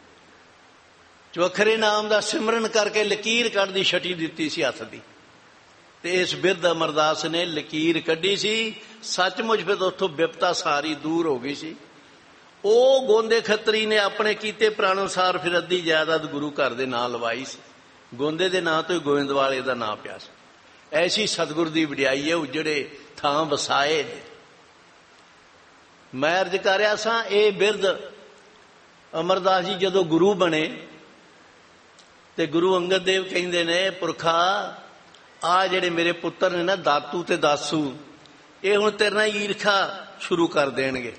ਚਵਖਰੇ ਨਾਮ ਦਾ ਸਿਮਰਨ ਕਰਕੇ ਲਕੀਰ ਕੱਢਦੀ ਛਟੀ ਦਿੱਤੀ ਸੀ ਹੱਥ ਦੀ, ਤੇ ਇਸ ਬਿਰਧ ਅਮਰਦਾਸ ਨੇ ਲਕੀਰ ਕੱਢੀ ਸੀ। ਸੱਚਮੁੱਚ ਫਿਰ ਉੱਥੋਂ ਬਿਪਤਾ ਸਾਰੀ ਦੂਰ ਹੋ ਗਈ ਸੀ। ਉਹ ਗੋਂਦੇ ਖੱਤਰੀ ਨੇ ਆਪਣੇ ਕੀਤੇ ਪ੍ਰਾਣ ਅਨੁਸਾਰ ਫਿਰ ਅੱਧੀ ਜਾਇਦਾਦ ਗੁਰੂ ਘਰ ਦੇ ਨਾਂ ਲਵਾਈ ਸੀ। ਗੋਂਦੇ ਦੇ ਨਾਂ ਤੋਂ ਹੀ ਗੋਇੰਦਵਾਲ ਇਹਦਾ ਨਾਂ ਪਿਆ ਸੀ। ਐਸੀ ਸਤਿਗੁਰ ਦੀ ਵਡਿਆਈ ਹੈ, ਉਜੜੇ ਥਾਂ ਵਸਾਏ ਨੇ। ਮੈਂ ਅਰਜ਼ ਕਰ ਰਿਹਾ ਸਾਂ, ਇਹ ਬਿਰਧ ਅਮਰਦਾਸ ਜੀ ਜਦੋਂ ਗੁਰੂ ਬਣੇ ਤੇ ਗੁਰੂ ਅੰਗਦ ਦੇਵ ਕਹਿੰਦੇ ਨੇ, ਪੁਰਖਾ ਆ ਜਿਹੜੇ ਮੇਰੇ ਪੁੱਤਰ ਨੇ ਨਾ, ਦਾਤੂ ਤੇ ਦਾਸੂ, ਇਹ ਹੁਣ ਤੇਰੇ ਨਾਲ ਈਰਖਾ ਸ਼ੁਰੂ ਕਰ ਦੇਣਗੇ,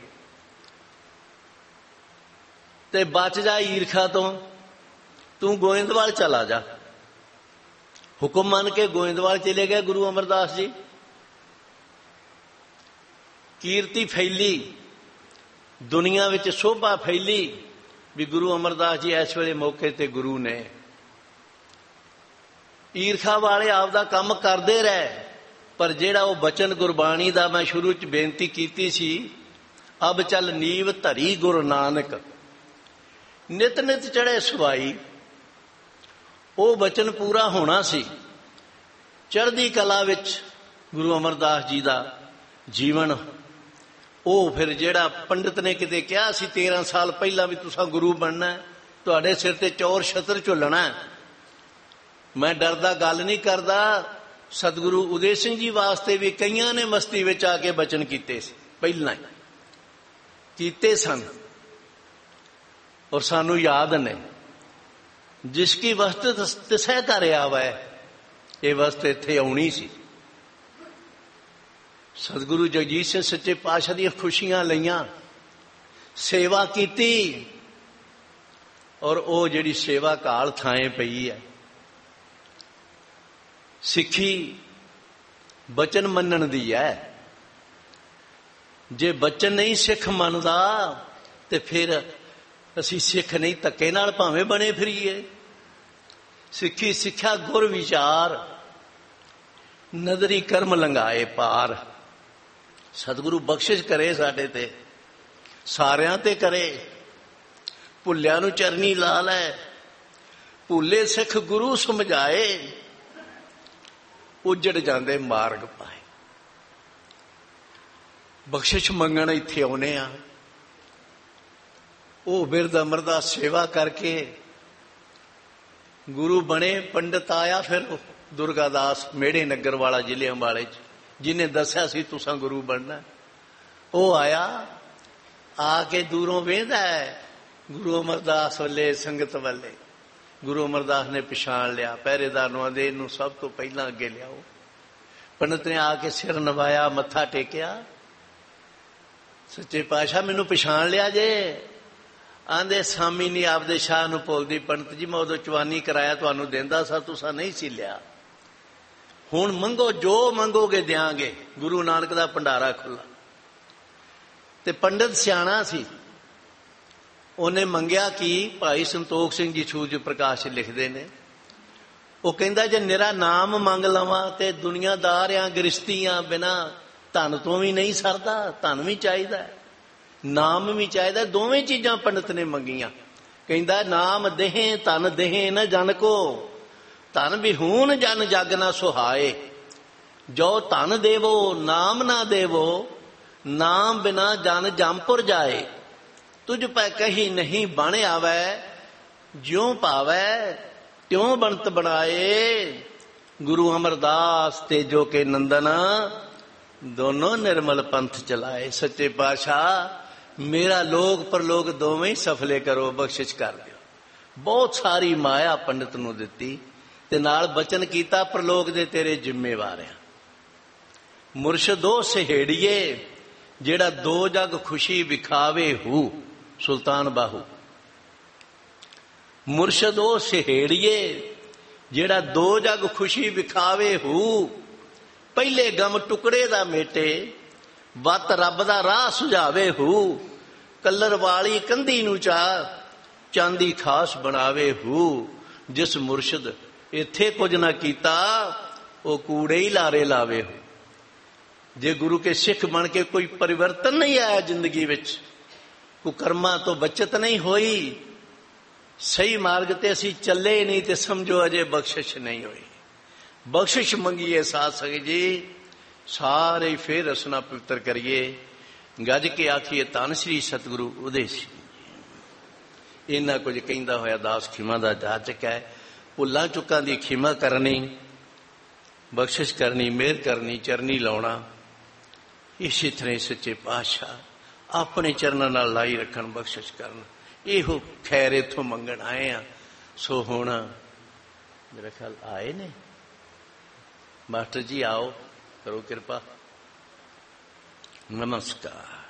ਤੇ ਬਚ ਜਾ ਈਰਖਾ ਤੋਂ, ਤੂੰ ਗੋਇੰਦਵਾਲ ਚਲਾ ਜਾ। ਹੁਕਮ ਮੰਨ ਕੇ ਗੋਇੰਦਵਾਲ ਚਲੇ ਗਏ ਗੁਰੂ ਅਮਰਦਾਸ ਜੀ। ਕੀਰਤੀ ਫੈਲੀ, ਦੁਨੀਆ ਵਿੱਚ ਸ਼ੋਭਾ ਫੈਲੀ ਵੀ ਗੁਰੂ ਅਮਰਦਾਸ ਜੀ ਇਸ ਵੇਲੇ ਮੌਕੇ ਤੇ ਗੁਰੂ ਨੇ। ਈਰਖਾ ਵਾਲੇ ਆਪਦਾ ਕੰਮ ਕਰਦੇ ਰਹੇ, ਪਰ ਜਿਹੜਾ ਉਹ ਬਚਨ ਗੁਰਬਾਣੀ ਦਾ ਮੈਂ ਸ਼ੁਰੂ 'ਚ ਬੇਨਤੀ ਕੀਤੀ ਸੀ, ਅਬ ਚੱਲ ਨੀਵ ਧਰੀ ਗੁਰੂ ਨਾਨਕ, ਨਿਤ ਨਿਤ ਚੜ੍ਹੇ ਸਵਾਈ, ਉਹ ਬਚਨ ਪੂਰਾ ਹੋਣਾ ਸੀ। ਚੜ੍ਹਦੀ ਕਲਾ ਵਿੱਚ ਗੁਰੂ ਅਮਰਦਾਸ ਜੀ ਦਾ ਜੀਵਨ, ਉਹ ਫਿਰ ਜਿਹੜਾ ਪੰਡਿਤ ਨੇ ਕਿਤੇ ਕਿਹਾ ਸੀ 13 ਸਾਲ ਪਹਿਲਾਂ ਵੀ ਤੁਸੀਂ ਗੁਰੂ ਬਣਨਾ, ਤੁਹਾਡੇ ਸਿਰ ਤੇ ਚੌਰ ਛਤਰ ਝੁੱਲਣਾ। ਮੈਂ ਡਰਦਾ ਗੱਲ ਨਹੀਂ ਕਰਦਾ, ਸਤਿਗੁਰੂ ਉਦੇ ਸਿੰਘ ਜੀ ਵਾਸਤੇ ਵੀ ਕਈਆਂ ਨੇ ਮਸਤੀ ਵਿੱਚ ਆ ਕੇ ਬਚਨ ਕੀਤੇ ਸੀ, ਪਹਿਲਾਂ ਹੀ ਕੀਤੇ ਸਨ, ਔਰ ਸਾਨੂੰ ਯਾਦ ਨੇ। ਜਿਸ ਕੀ ਵਸਤ ਤਿਸੈ ਘਰ ਆਵੈ, ਇਹ ਵਸਤ ਇੱਥੇ ਆਉਣੀ ਸੀ। ਸਤਿਗੁਰੂ ਜਗਜੀਤ ਸਿੰਘ ਸੱਚੇ ਪਾਤਸ਼ਾਹ ਦੀਆਂ ਖੁਸ਼ੀਆਂ ਲਈਆਂ, ਸੇਵਾ ਕੀਤੀ, ਔਰ ਉਹ ਜਿਹੜੀ ਸੇਵਾ ਘਾਲ ਥਾਂ ਪਈ ਹੈ। ਸਿੱਖੀ ਬਚਨ ਮੰਨਣ ਦੀ ਹੈ। ਜੇ ਬਚਨ ਨਹੀਂ ਸਿੱਖ ਮੰਨਦਾ ਤੇ ਫਿਰ ਅਸੀਂ ਸਿੱਖ ਨਹੀਂ, ਧੱਕੇ ਨਾਲ ਭਾਵੇਂ ਬਣੇ ਫਿਰੀਏ। ਸਿੱਖੀ ਸਿੱਖਿਆ ਗੁਰ ਵਿਚਾਰ, ਨਦਰੀ ਕਰਮ ਲੰਘਾਏ ਪਾਰ। ਸਤਿਗੁਰੂ ਬਖਸ਼ਿਸ਼ ਕਰੇ ਸਾਡੇ ਤੇ, ਸਾਰਿਆਂ ਤੇ ਕਰੇ। ਭੁੱਲਿਆਂ ਨੂੰ ਚਰਨੀ ਲਾ ਲੈ, ਭੁੱਲੇ ਸਿੱਖ ਗੁਰੂ ਸਮਝਾਏ, ਉੱਜੜ ਜਾਂਦੇ ਮਾਰਗ ਪਾਏ। ਬਖਸ਼ਿਸ਼ ਮੰਗਣ ਇੱਥੇ ਆਉਨੇ ਆ। ਉਹ ਬਿਰਧ ਅਮਰਦਾਸ ਸੇਵਾ ਕਰਕੇ ਗੁਰੂ ਬਣੇ। ਪੰਡਿਤ ਆਇਆ ਫਿਰ ਦੁਰਗਾਦਾਸ ਮੇੜੇ ਨਗਰ ਵਾਲਾ, ਜ਼ਿਲ੍ਹੇ ਅੰਬਾਲੇ 'ਚ, ਜਿਹਨੇ ਦੱਸਿਆ ਸੀ ਤੁਸੀਂ ਗੁਰੂ ਬਣਨਾ। ਉਹ ਆਇਆ, ਆ ਕੇ ਦੂਰੋਂ ਵੇਂਹਦਾ ਹੈ ਗੁਰੂ ਅਮਰਦਾਸ ਵੱਲੇ, ਸੰਗਤ ਵੱਲੇ। ਗੁਰੂ ਅਮਰਦਾਸ ਨੇ ਪਛਾਣ ਲਿਆ। ਪਹਿਰੇਦਾਰ ਨੂੰ ਆਂਦੇ ਇਹਨੂੰ ਸਭ ਤੋਂ ਪਹਿਲਾਂ ਅੱਗੇ ਲਿਆਓ। ਪੰਡਿਤ ਨੇ ਆ ਕੇ ਸਿਰ ਨਵਾਇਆ, ਮੱਥਾ ਟੇਕਿਆ। ਸੱਚੇ ਪਾਤਸ਼ਾਹ ਮੈਨੂੰ ਪਛਾਣ ਲਿਆ ਜੇ? ਆਂਦੇ ਸਾਮੀ ਨਹੀਂ ਆਪਦੇ ਸ਼ਾਹ ਨੂੰ ਭੁੱਲਦੀ। ਪੰਡਿਤ ਜੀ ਮੈਂ ਉਦੋਂ ਚਵਾਨੀ ਕਰਾਇਆ, ਤੁਹਾਨੂੰ ਦਿੰਦਾ ਸਾਂ, ਤੁਸੀਂ ਨਹੀਂ ਸੀ ਲਿਆ। ਹੁਣ ਮੰਗੋ, ਜੋ ਮੰਗੋਗੇ ਦਿਆਂਗੇ। ਗੁਰੂ ਨਾਨਕ ਦਾ ਭੰਡਾਰਾ ਖੁੱਲਾ। ਤੇ ਪੰਡਿਤ ਸਿਆਣਾ ਸੀ, ਉਹਨੇ ਮੰਗਿਆ ਕਿ ਭਾਈ ਸੰਤੋਖ ਸਿੰਘ ਜੀ ਸੂਰਜ ਪ੍ਰਕਾਸ਼ ਲਿਖਦੇ ਨੇ, ਉਹ ਕਹਿੰਦਾ ਜੇ ਨਿਰਾ ਨਾਮ ਮੰਗ ਲਵਾਂ ਤੇ ਦੁਨੀਆਦਾਰ ਗ੍ਰਸਤੀਆਂ ਬਿਨਾ ਧਨ ਤੋਂ ਵੀ ਨਹੀਂ ਸਰਦਾ। ਧਨ ਵੀ ਚਾਹੀਦਾ, ਨਾਮ ਵੀ ਚਾਹੀਦਾ। ਦੋਵੇਂ ਚੀਜ਼ਾਂ ਪੰਡਿਤ ਨੇ ਮੰਗੀਆਂ। ਕਹਿੰਦਾ ਨਾਮ ਦੇਹੇ ਧਨ ਦੇਹੇ ਨ ਜਨ ਕੋ, ਧਨ ਵਿਹੂਨ ਜਨ ਜਗ ਨਾ ਸੁਹਾਏ। ਜੋ ਧਨ ਦੇਵੋ ਨਾਮ ਨਾ ਦੇਵੋ, ਨਾਮ ਬਿਨਾ ਜਨ ਜੰਪੁਰ ਜਾਏ। ਤੁਝ ਪੈ ਕਹੀ ਨਹੀਂ ਬਣ ਆਵੈ, ਜਿਉਂ ਭਾਵੈ ਤਿਉਂ ਬਣਤ ਬਣਾਏ। ਗੁਰੂ ਅਮਰਦਾਸ ਤੇ ਜੋ ਕੇ ਨੰਦਨ, ਦੋਨੋਂ ਨਿਰਮਲ ਪੰਥ ਚਲਾਏ। ਸੱਚੇ ਪਾਤਸ਼ਾਹ ਮੇਰਾ ਲੋਕ ਪਰਲੋਕ ਦੋਵੇਂ ਹੀ ਸਫਲੇ ਕਰੋ, ਬਖਸ਼ਿਸ਼ ਕਰ ਦਿਓ। ਬਹੁਤ ਸਾਰੀ ਮਾਇਆ ਪੰਡਿਤ ਨੂੰ ਦਿੱਤੀ ਤੇ ਨਾਲ ਬਚਨ ਕੀਤਾ, ਪਰਲੋਕ ਦੇ ਤੇਰੇ ਜ਼ਿੰਮੇਵਾਰ ਆ। ਮੁਰਸ਼ਦੋ ਸਹੇੜੀਏ, ਜਿਹੜਾ ਦੋ ਜਗ ਖੁਸ਼ੀ ਵਿਖਾਵੇ ਹੂ, ਸੁਲਤਾਨ ਬਾਹੂ। ਮੁਰਸ਼ਦੋ ਸਹੇੜੀਏ, ਜਿਹੜਾ ਦੋ ਜਗ ਖੁਸ਼ੀ ਵਿਖਾਵੇ ਹੂ। ਪਹਿਲੇ ਗਮ ਟੁਕੜੇ ਦਾ ਮੇਟੇ, ਵੱਤ ਰੱਬ ਦਾ ਰਾਹ ਸੁਝਾਵੇ ਹੂ। ਕੱਲਰ ਵਾਲੀ ਕੰਧੀ ਨੂੰ ਚਾਹ, ਚਾਂਦੀ ਖਾਸ ਬਣਾਵੇ ਹੂ। ਜਿਸ ਮੁਰਸ਼ਦ ਇੱਥੇ ਕੁਝ ਨਾ ਕੀਤਾ, ਉਹ ਕੂੜੇ ਹੀ ਲਾਰੇ ਲਾਵੇ ਹੂ। ਜੇ ਗੁਰੂ ਕੇ ਸਿੱਖ ਬਣ ਕੇ ਕੋਈ ਪਰਿਵਰਤਨ ਨਹੀਂ ਆਇਆ ਜ਼ਿੰਦਗੀ ਵਿੱਚ, ਕੋਈ ਕਰਮਾਂ ਤੋਂ ਬੱਚਤ ਨਹੀਂ ਹੋਈ, ਸਹੀ ਮਾਰਗ ਤੇ ਅਸੀਂ ਚੱਲੇ ਨਹੀਂ, ਤੇ ਸਮਝੋ ਅਜੇ ਬਖਸ਼ਿਸ਼ ਨਹੀਂ ਹੋਈ। ਬਖਸ਼ਿਸ਼ ਮੰਗੀਏ ਸਾਧ ਸੰਗਤ ਜੀ, ਸਾਰੇ ਫੇਰ ਰਸਨਾ ਪਵਿੱਤਰ ਕਰੀਏ। ਗੱਜ ਕੇ ਆਖੀਏ ਧੰਨ ਸ੍ਰੀ ਸਤਿਗੁਰੂ ਉਦੇ ਸਿੰਘ। ਇੰਨਾ ਕੁਝ ਕਹਿੰਦਾ ਹੋਇਆ ਦਾਸ ਖਿਮਾ ਦਾ ਜਾਚਕ ਹੈ। ਭੁੱਲਾਂ ਚੁੱਕਾਂ ਦੀ ਖਿਮਾ ਕਰਨੀ, ਬਖਸ਼ਿਸ਼ ਕਰਨੀ, ਮਿਹਰ ਕਰਨੀ, ਚਰਨੀ ਲਾਉਣਾ। ਇਸੇ ਤਰ੍ਹਾਂ ਸੱਚੇ ਪਾਤਸ਼ਾਹ ਆਪਣੇ ਚਰਨਾਂ ਨਾਲ ਲਾਈ ਰੱਖਣ, ਬਖਸ਼ਿਸ਼ ਕਰਨ। ਇਹੋ ਖੈਰ ਇੱਥੋਂ ਮੰਗਣ ਆਏ ਆ। ਸੋ ਹੁਣ ਮੇਰਾ ਖਿਆਲ ਆਏ ਨੇ ਮਾਸਟਰ ਜੀ, ਆਓ ਕਰੋ ਕਿਰਪਾ। ਨਮਸਕਾਰ।